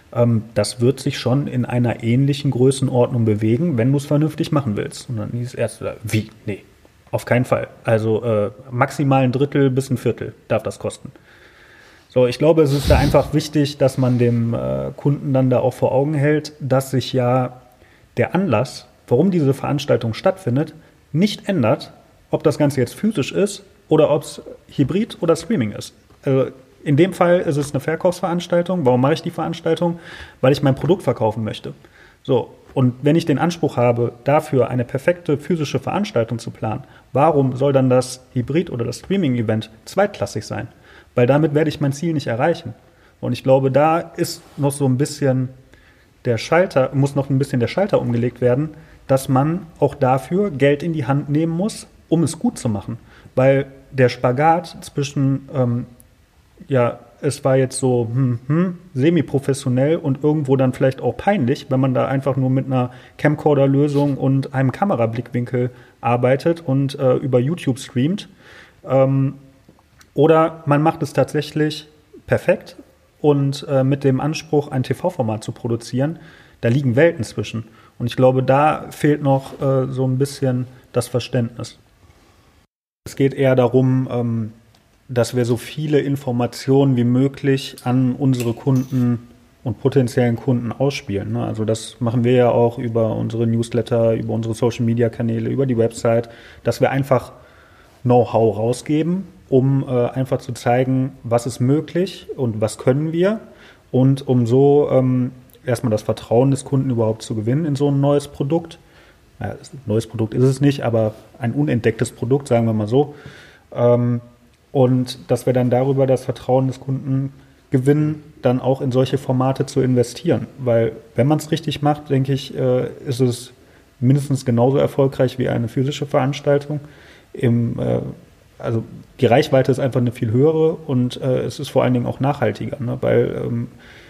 E: Das wird sich schon in einer ähnlichen Größenordnung bewegen, wenn du es vernünftig machen willst. Und dann hieß es erst, wie? Nee, auf keinen Fall. Also äh, maximal ein Drittel bis ein Viertel darf das kosten. So, ich glaube, es ist da einfach wichtig, dass man dem äh, Kunden dann da auch vor Augen hält, dass sich ja der Anlass, warum diese Veranstaltung stattfindet, nicht ändert, ob das Ganze jetzt physisch ist oder ob es Hybrid oder Streaming ist. Also, in dem Fall ist es eine Verkaufsveranstaltung. Warum mache ich die Veranstaltung? Weil ich mein Produkt verkaufen möchte. So, und wenn ich den Anspruch habe, dafür eine perfekte physische Veranstaltung zu planen, warum soll dann das Hybrid- oder das Streaming-Event zweitklassig sein? Weil damit werde ich mein Ziel nicht erreichen. Und ich glaube, da ist noch so ein bisschen der Schalter, muss noch ein bisschen der Schalter umgelegt werden, dass man auch dafür Geld in die Hand nehmen muss, um es gut zu machen. Weil der Spagat zwischen ähm, ja, es war jetzt so hm, hm, semi-professionell und irgendwo dann vielleicht auch peinlich, wenn man da einfach nur mit einer Camcorder-Lösung und einem Kamerablickwinkel arbeitet und äh, über YouTube streamt. Ähm, oder man macht es tatsächlich perfekt und äh, mit dem Anspruch, ein T V-Format zu produzieren, da liegen Welten zwischen. Und ich glaube, da fehlt noch äh, so ein bisschen das Verständnis. Es geht eher darum, ähm, dass wir so viele Informationen wie möglich an unsere Kunden und potenziellen Kunden ausspielen. Ne? Also das machen wir ja auch über unsere Newsletter, über unsere Social-Media-Kanäle, über die Website, dass wir einfach Know-how rausgeben, um äh, einfach zu zeigen, was ist möglich und was können wir und um so ähm, erstmal das Vertrauen des Kunden überhaupt zu gewinnen in so ein neues Produkt. Ja, ein neues Produkt ist es nicht, aber ein unentdecktes Produkt, sagen wir mal so. Ähm, und dass wir dann darüber das Vertrauen des Kunden gewinnen, dann auch in solche Formate zu investieren. Weil wenn man es richtig macht, denke ich, äh, ist es mindestens genauso erfolgreich wie eine physische Veranstaltung. Im, äh, also die Reichweite ist einfach eine viel höhere und äh, es ist vor allen Dingen auch nachhaltiger, ne? Weil ähm,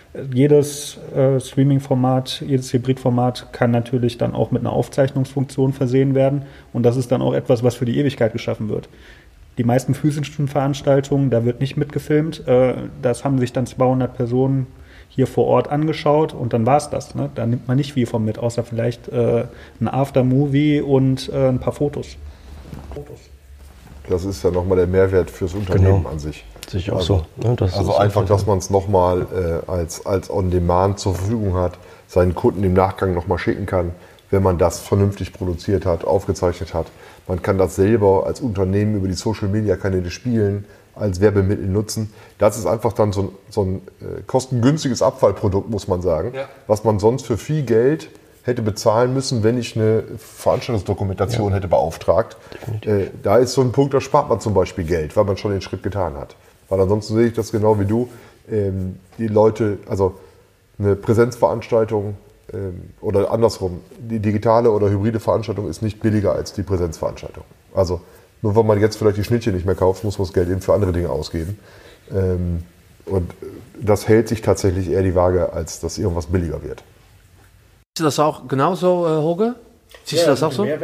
E: jedes äh, Streaming-Format, jedes Hybrid-Format kann natürlich dann auch mit einer Aufzeichnungsfunktion versehen werden und das ist dann auch etwas, was für die Ewigkeit geschaffen wird. Die meisten physischen Veranstaltungen, da wird nicht mitgefilmt, äh, das haben sich dann zweihundert Personen hier vor Ort angeschaut und dann war es das. Ne? Da nimmt man nicht viel von mit, außer vielleicht äh, ein Aftermovie und äh, ein paar Fotos. Fotos.
D: Das ist ja nochmal der Mehrwert fürs Unternehmen
C: Genau.
D: an sich.
C: Sicher auch
D: Also,
C: so. Ne? Das
D: also
C: ist
D: einfach, dass man es nochmal äh, als, als On-Demand zur Verfügung hat, seinen Kunden im Nachgang nochmal schicken kann, wenn man das vernünftig produziert hat, aufgezeichnet hat. Man kann das selber als Unternehmen über die Social-Media-Kanäle spielen, als Werbemittel nutzen. Das ist einfach dann so ein, so ein äh, kostengünstiges Abfallprodukt, muss man sagen, ja. Was man sonst für viel Geld hätte bezahlen müssen, wenn ich eine Veranstaltungsdokumentation ja. hätte beauftragt. Äh, da ist so ein Punkt, da spart man zum Beispiel Geld, weil man schon den Schritt getan hat. Weil ansonsten sehe ich das genau wie du. Ähm, die Leute, also eine Präsenzveranstaltung ähm, oder andersrum, die digitale oder hybride Veranstaltung ist nicht billiger als die Präsenzveranstaltung. Also nur weil man jetzt vielleicht die Schnittchen nicht mehr kauft, muss man das Geld eben für andere Dinge ausgeben. Ähm, und das hält sich tatsächlich eher die Waage, als dass irgendwas billiger wird.
A: Siehst du das auch genauso, äh, Holger? Siehst ja, du das auch so? Ja?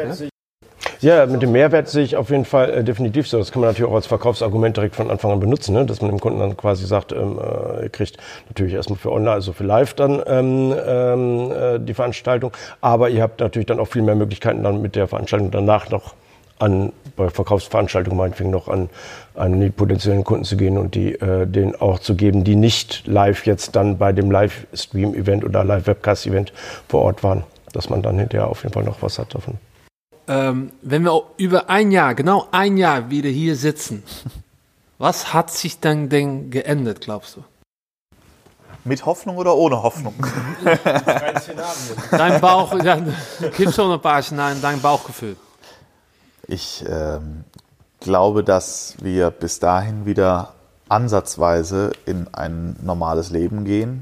C: Ja, mit dem Mehrwert sehe ich auf jeden Fall äh, definitiv so. Das kann man natürlich auch als Verkaufsargument direkt von Anfang an benutzen, ne? Dass man dem Kunden dann quasi sagt, ähm, äh, ihr kriegt natürlich erstmal für online, also für live dann ähm, äh, die Veranstaltung, aber ihr habt natürlich dann auch viel mehr Möglichkeiten, dann mit der Veranstaltung danach noch an, bei Verkaufsveranstaltungen meinetwegen noch an, an die potenziellen Kunden zu gehen und die äh, denen auch zu geben, die nicht live jetzt dann bei dem Live-Stream-Event oder Live-Webcast-Event vor Ort waren, dass man dann hinterher auf jeden Fall noch was hat davon.
A: Ähm, wenn wir über ein Jahr, genau ein Jahr wieder hier sitzen, was hat sich dann denn geändert, glaubst du?
B: Mit Hoffnung oder ohne Hoffnung?
A: Dein Bauch, ja, gibt schon ein paar Szenarien, dein Bauchgefühl.
B: Ich ähm, glaube, dass wir bis dahin wieder ansatzweise in ein normales Leben gehen,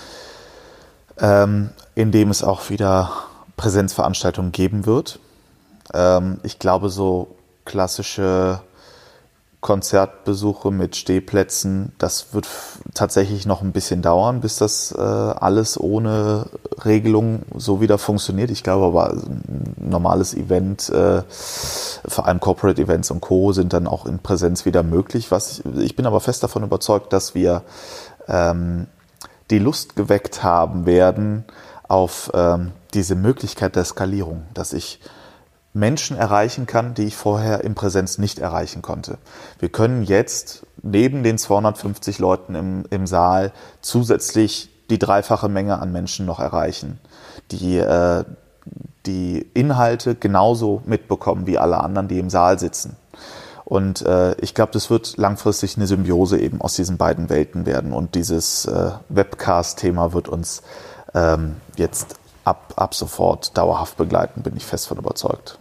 B: ähm, in dem es auch wieder Präsenzveranstaltungen geben wird. Ähm, ich glaube, so klassische Konzertbesuche mit Stehplätzen, das wird f- tatsächlich noch ein bisschen dauern, bis das äh, alles ohne Regelung so wieder funktioniert. Ich glaube aber, ein normales Event, äh, vor allem Corporate Events und Co. sind dann auch in Präsenz wieder möglich. Was ich, ich bin aber fest davon überzeugt, dass wir ähm, die Lust geweckt haben werden auf ähm, diese Möglichkeit der Skalierung, dass ich Menschen erreichen kann, die ich vorher in Präsenz nicht erreichen konnte. Wir können jetzt neben den zweihundertfünfzig Leuten im, im Saal zusätzlich die dreifache Menge an Menschen noch erreichen, die äh, die Inhalte genauso mitbekommen wie alle anderen, die im Saal sitzen. Und äh, ich glaube, das wird langfristig eine Symbiose eben aus diesen beiden Welten werden. Und dieses äh, Webcast-Thema wird uns ähm, jetzt ab, ab sofort dauerhaft begleiten, bin ich fest von überzeugt.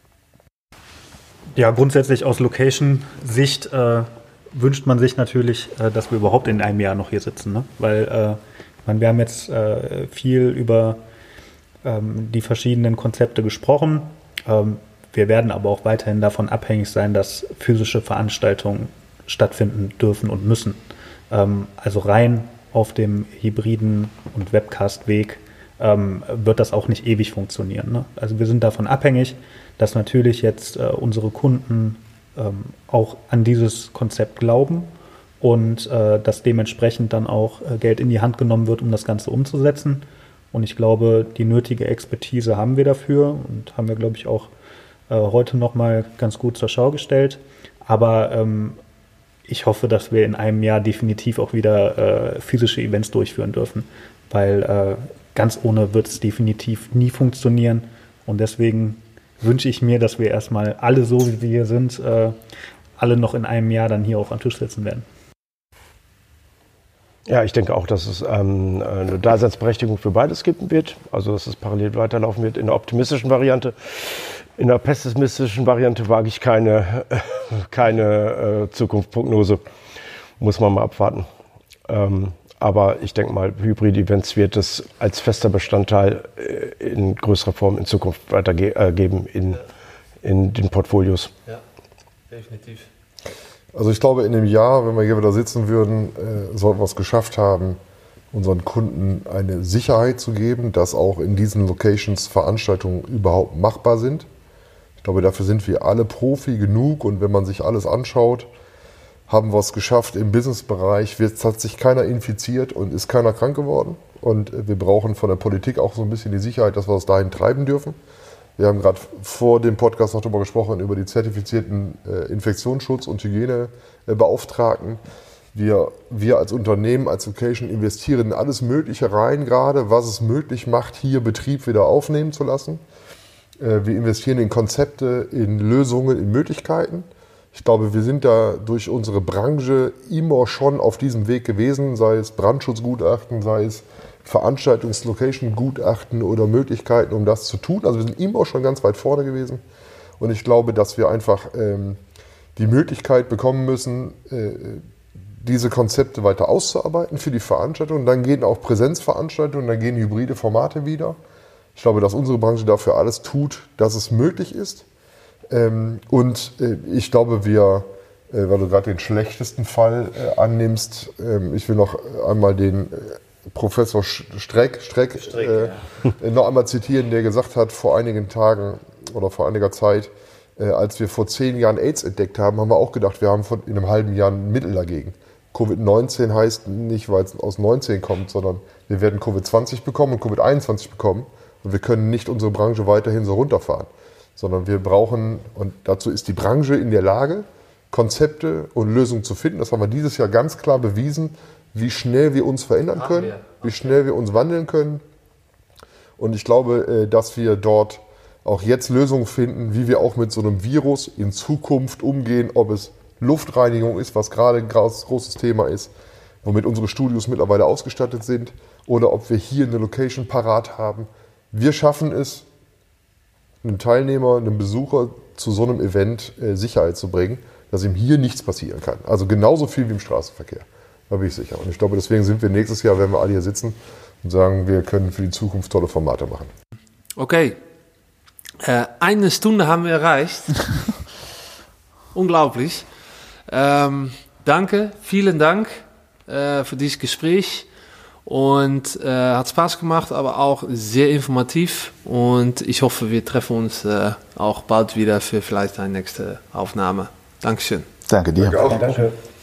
E: Ja, grundsätzlich aus Location-Sicht äh, wünscht man sich natürlich, äh, dass wir überhaupt in einem Jahr noch hier sitzen. Ne? Weil äh, ich meine, wir haben jetzt äh, viel über ähm, die verschiedenen Konzepte gesprochen. Ähm, wir werden aber auch weiterhin davon abhängig sein, dass physische Veranstaltungen stattfinden dürfen und müssen. Ähm, also rein auf dem hybriden und Webcast-Weg ähm, wird das auch nicht ewig funktionieren. Ne? Also wir sind davon abhängig, dass natürlich jetzt äh, unsere Kunden ähm, auch an dieses Konzept glauben und äh, dass dementsprechend dann auch äh, Geld in die Hand genommen wird, um das Ganze umzusetzen. Und ich glaube, die nötige Expertise haben wir dafür und haben wir, glaube ich, auch äh, heute nochmal ganz gut zur Schau gestellt. Aber ähm, ich hoffe, dass wir in einem Jahr definitiv auch wieder äh, physische Events durchführen dürfen, weil äh, ganz ohne wird es definitiv nie funktionieren. Und deswegen wünsche ich mir, dass wir erstmal alle so, wie wir hier sind, äh, alle noch in einem Jahr dann hier auch am Tisch sitzen werden.
C: Ja, ich denke auch, dass es ähm, eine Daseinsberechtigung für beides geben wird. Also, dass es parallel weiterlaufen wird in der optimistischen Variante. In der pessimistischen Variante wage ich keine, äh, keine äh, Zukunftsprognose. Muss man mal abwarten. Ähm, aber ich denke mal, Hybrid-Events wird es als fester Bestandteil äh, in größerer Form in Zukunft weitergeben in, ja. in den Portfolios.
A: Ja, definitiv.
D: Also ich glaube, in dem Jahr, wenn wir hier wieder sitzen würden, äh, sollten wir es geschafft haben, unseren Kunden eine Sicherheit zu geben, dass auch in diesen Locations Veranstaltungen überhaupt machbar sind. Ich glaube, dafür sind wir alle Profi genug und wenn man sich alles anschaut, haben wir es geschafft. Im Businessbereich wird, hat sich keiner infiziert und ist keiner krank geworden. Und äh, wir brauchen von der Politik auch so ein bisschen die Sicherheit, dass wir es dahin treiben dürfen. Wir haben gerade vor dem Podcast noch darüber gesprochen, über die zertifizierten äh, Infektionsschutz- und Hygienebeauftragten. Wir, wir als Unternehmen, als Location investieren in alles Mögliche rein gerade, was es möglich macht, hier Betrieb wieder aufnehmen zu lassen. Äh, wir investieren in Konzepte, in Lösungen, in Möglichkeiten. Ich glaube, wir sind da durch unsere Branche immer schon auf diesem Weg gewesen, sei es Brandschutzgutachten, sei es Veranstaltungs-Location-Gutachten oder Möglichkeiten, um das zu tun. Also wir sind immer schon ganz weit vorne gewesen. Und ich glaube, dass wir einfach ähm, die Möglichkeit bekommen müssen, äh, diese Konzepte weiter auszuarbeiten für die Veranstaltung. Und dann gehen auch Präsenzveranstaltungen, dann gehen hybride Formate wieder. Ich glaube, dass unsere Branche dafür alles tut, dass es möglich ist. Ähm, und äh, ich glaube, wir, äh, weil du gerade den schlechtesten Fall äh, annimmst, äh, ich will noch einmal den äh, Professor Streck, Streck, Streck äh, ja. noch einmal zitieren, der gesagt hat, vor einigen Tagen oder vor einiger Zeit, äh, als wir vor zehn Jahren AIDS entdeckt haben, haben wir auch gedacht, wir haben von, in einem halben Jahr ein Mittel dagegen. Covid neunzehn heißt nicht, weil es aus neunzehn kommt, sondern wir werden Covid zwanzig bekommen und Covid einundzwanzig bekommen und wir können nicht unsere Branche weiterhin so runterfahren, sondern wir brauchen, und dazu ist die Branche in der Lage, Konzepte und Lösungen zu finden. Das haben wir dieses Jahr ganz klar bewiesen, wie schnell wir uns verändern können, wie schnell wir uns wandeln können. Und ich glaube, dass wir dort auch jetzt Lösungen finden, wie wir auch mit so einem Virus in Zukunft umgehen, ob es Luftreinigung ist, was gerade ein großes Thema ist, womit unsere Studios mittlerweile ausgestattet sind, oder ob wir hier eine Location parat haben. Wir schaffen es, einem Teilnehmer, einem Besucher zu so einem Event Sicherheit zu bringen, dass ihm hier nichts passieren kann. Also genauso viel wie im Straßenverkehr. Da bin ich sicher. Und ich glaube, deswegen sind wir nächstes Jahr, wenn wir alle hier sitzen und sagen, wir können für die Zukunft tolle Formate machen.
A: Okay. Äh, eine Stunde haben wir erreicht. Unglaublich. Ähm, danke, vielen Dank äh, für dieses Gespräch. Und äh, hat Spaß gemacht, aber auch sehr informativ. Und ich hoffe, wir treffen uns äh, auch bald wieder für vielleicht eine nächste Aufnahme. Dankeschön.
B: Danke dir.
D: Danke auch.
C: Danke.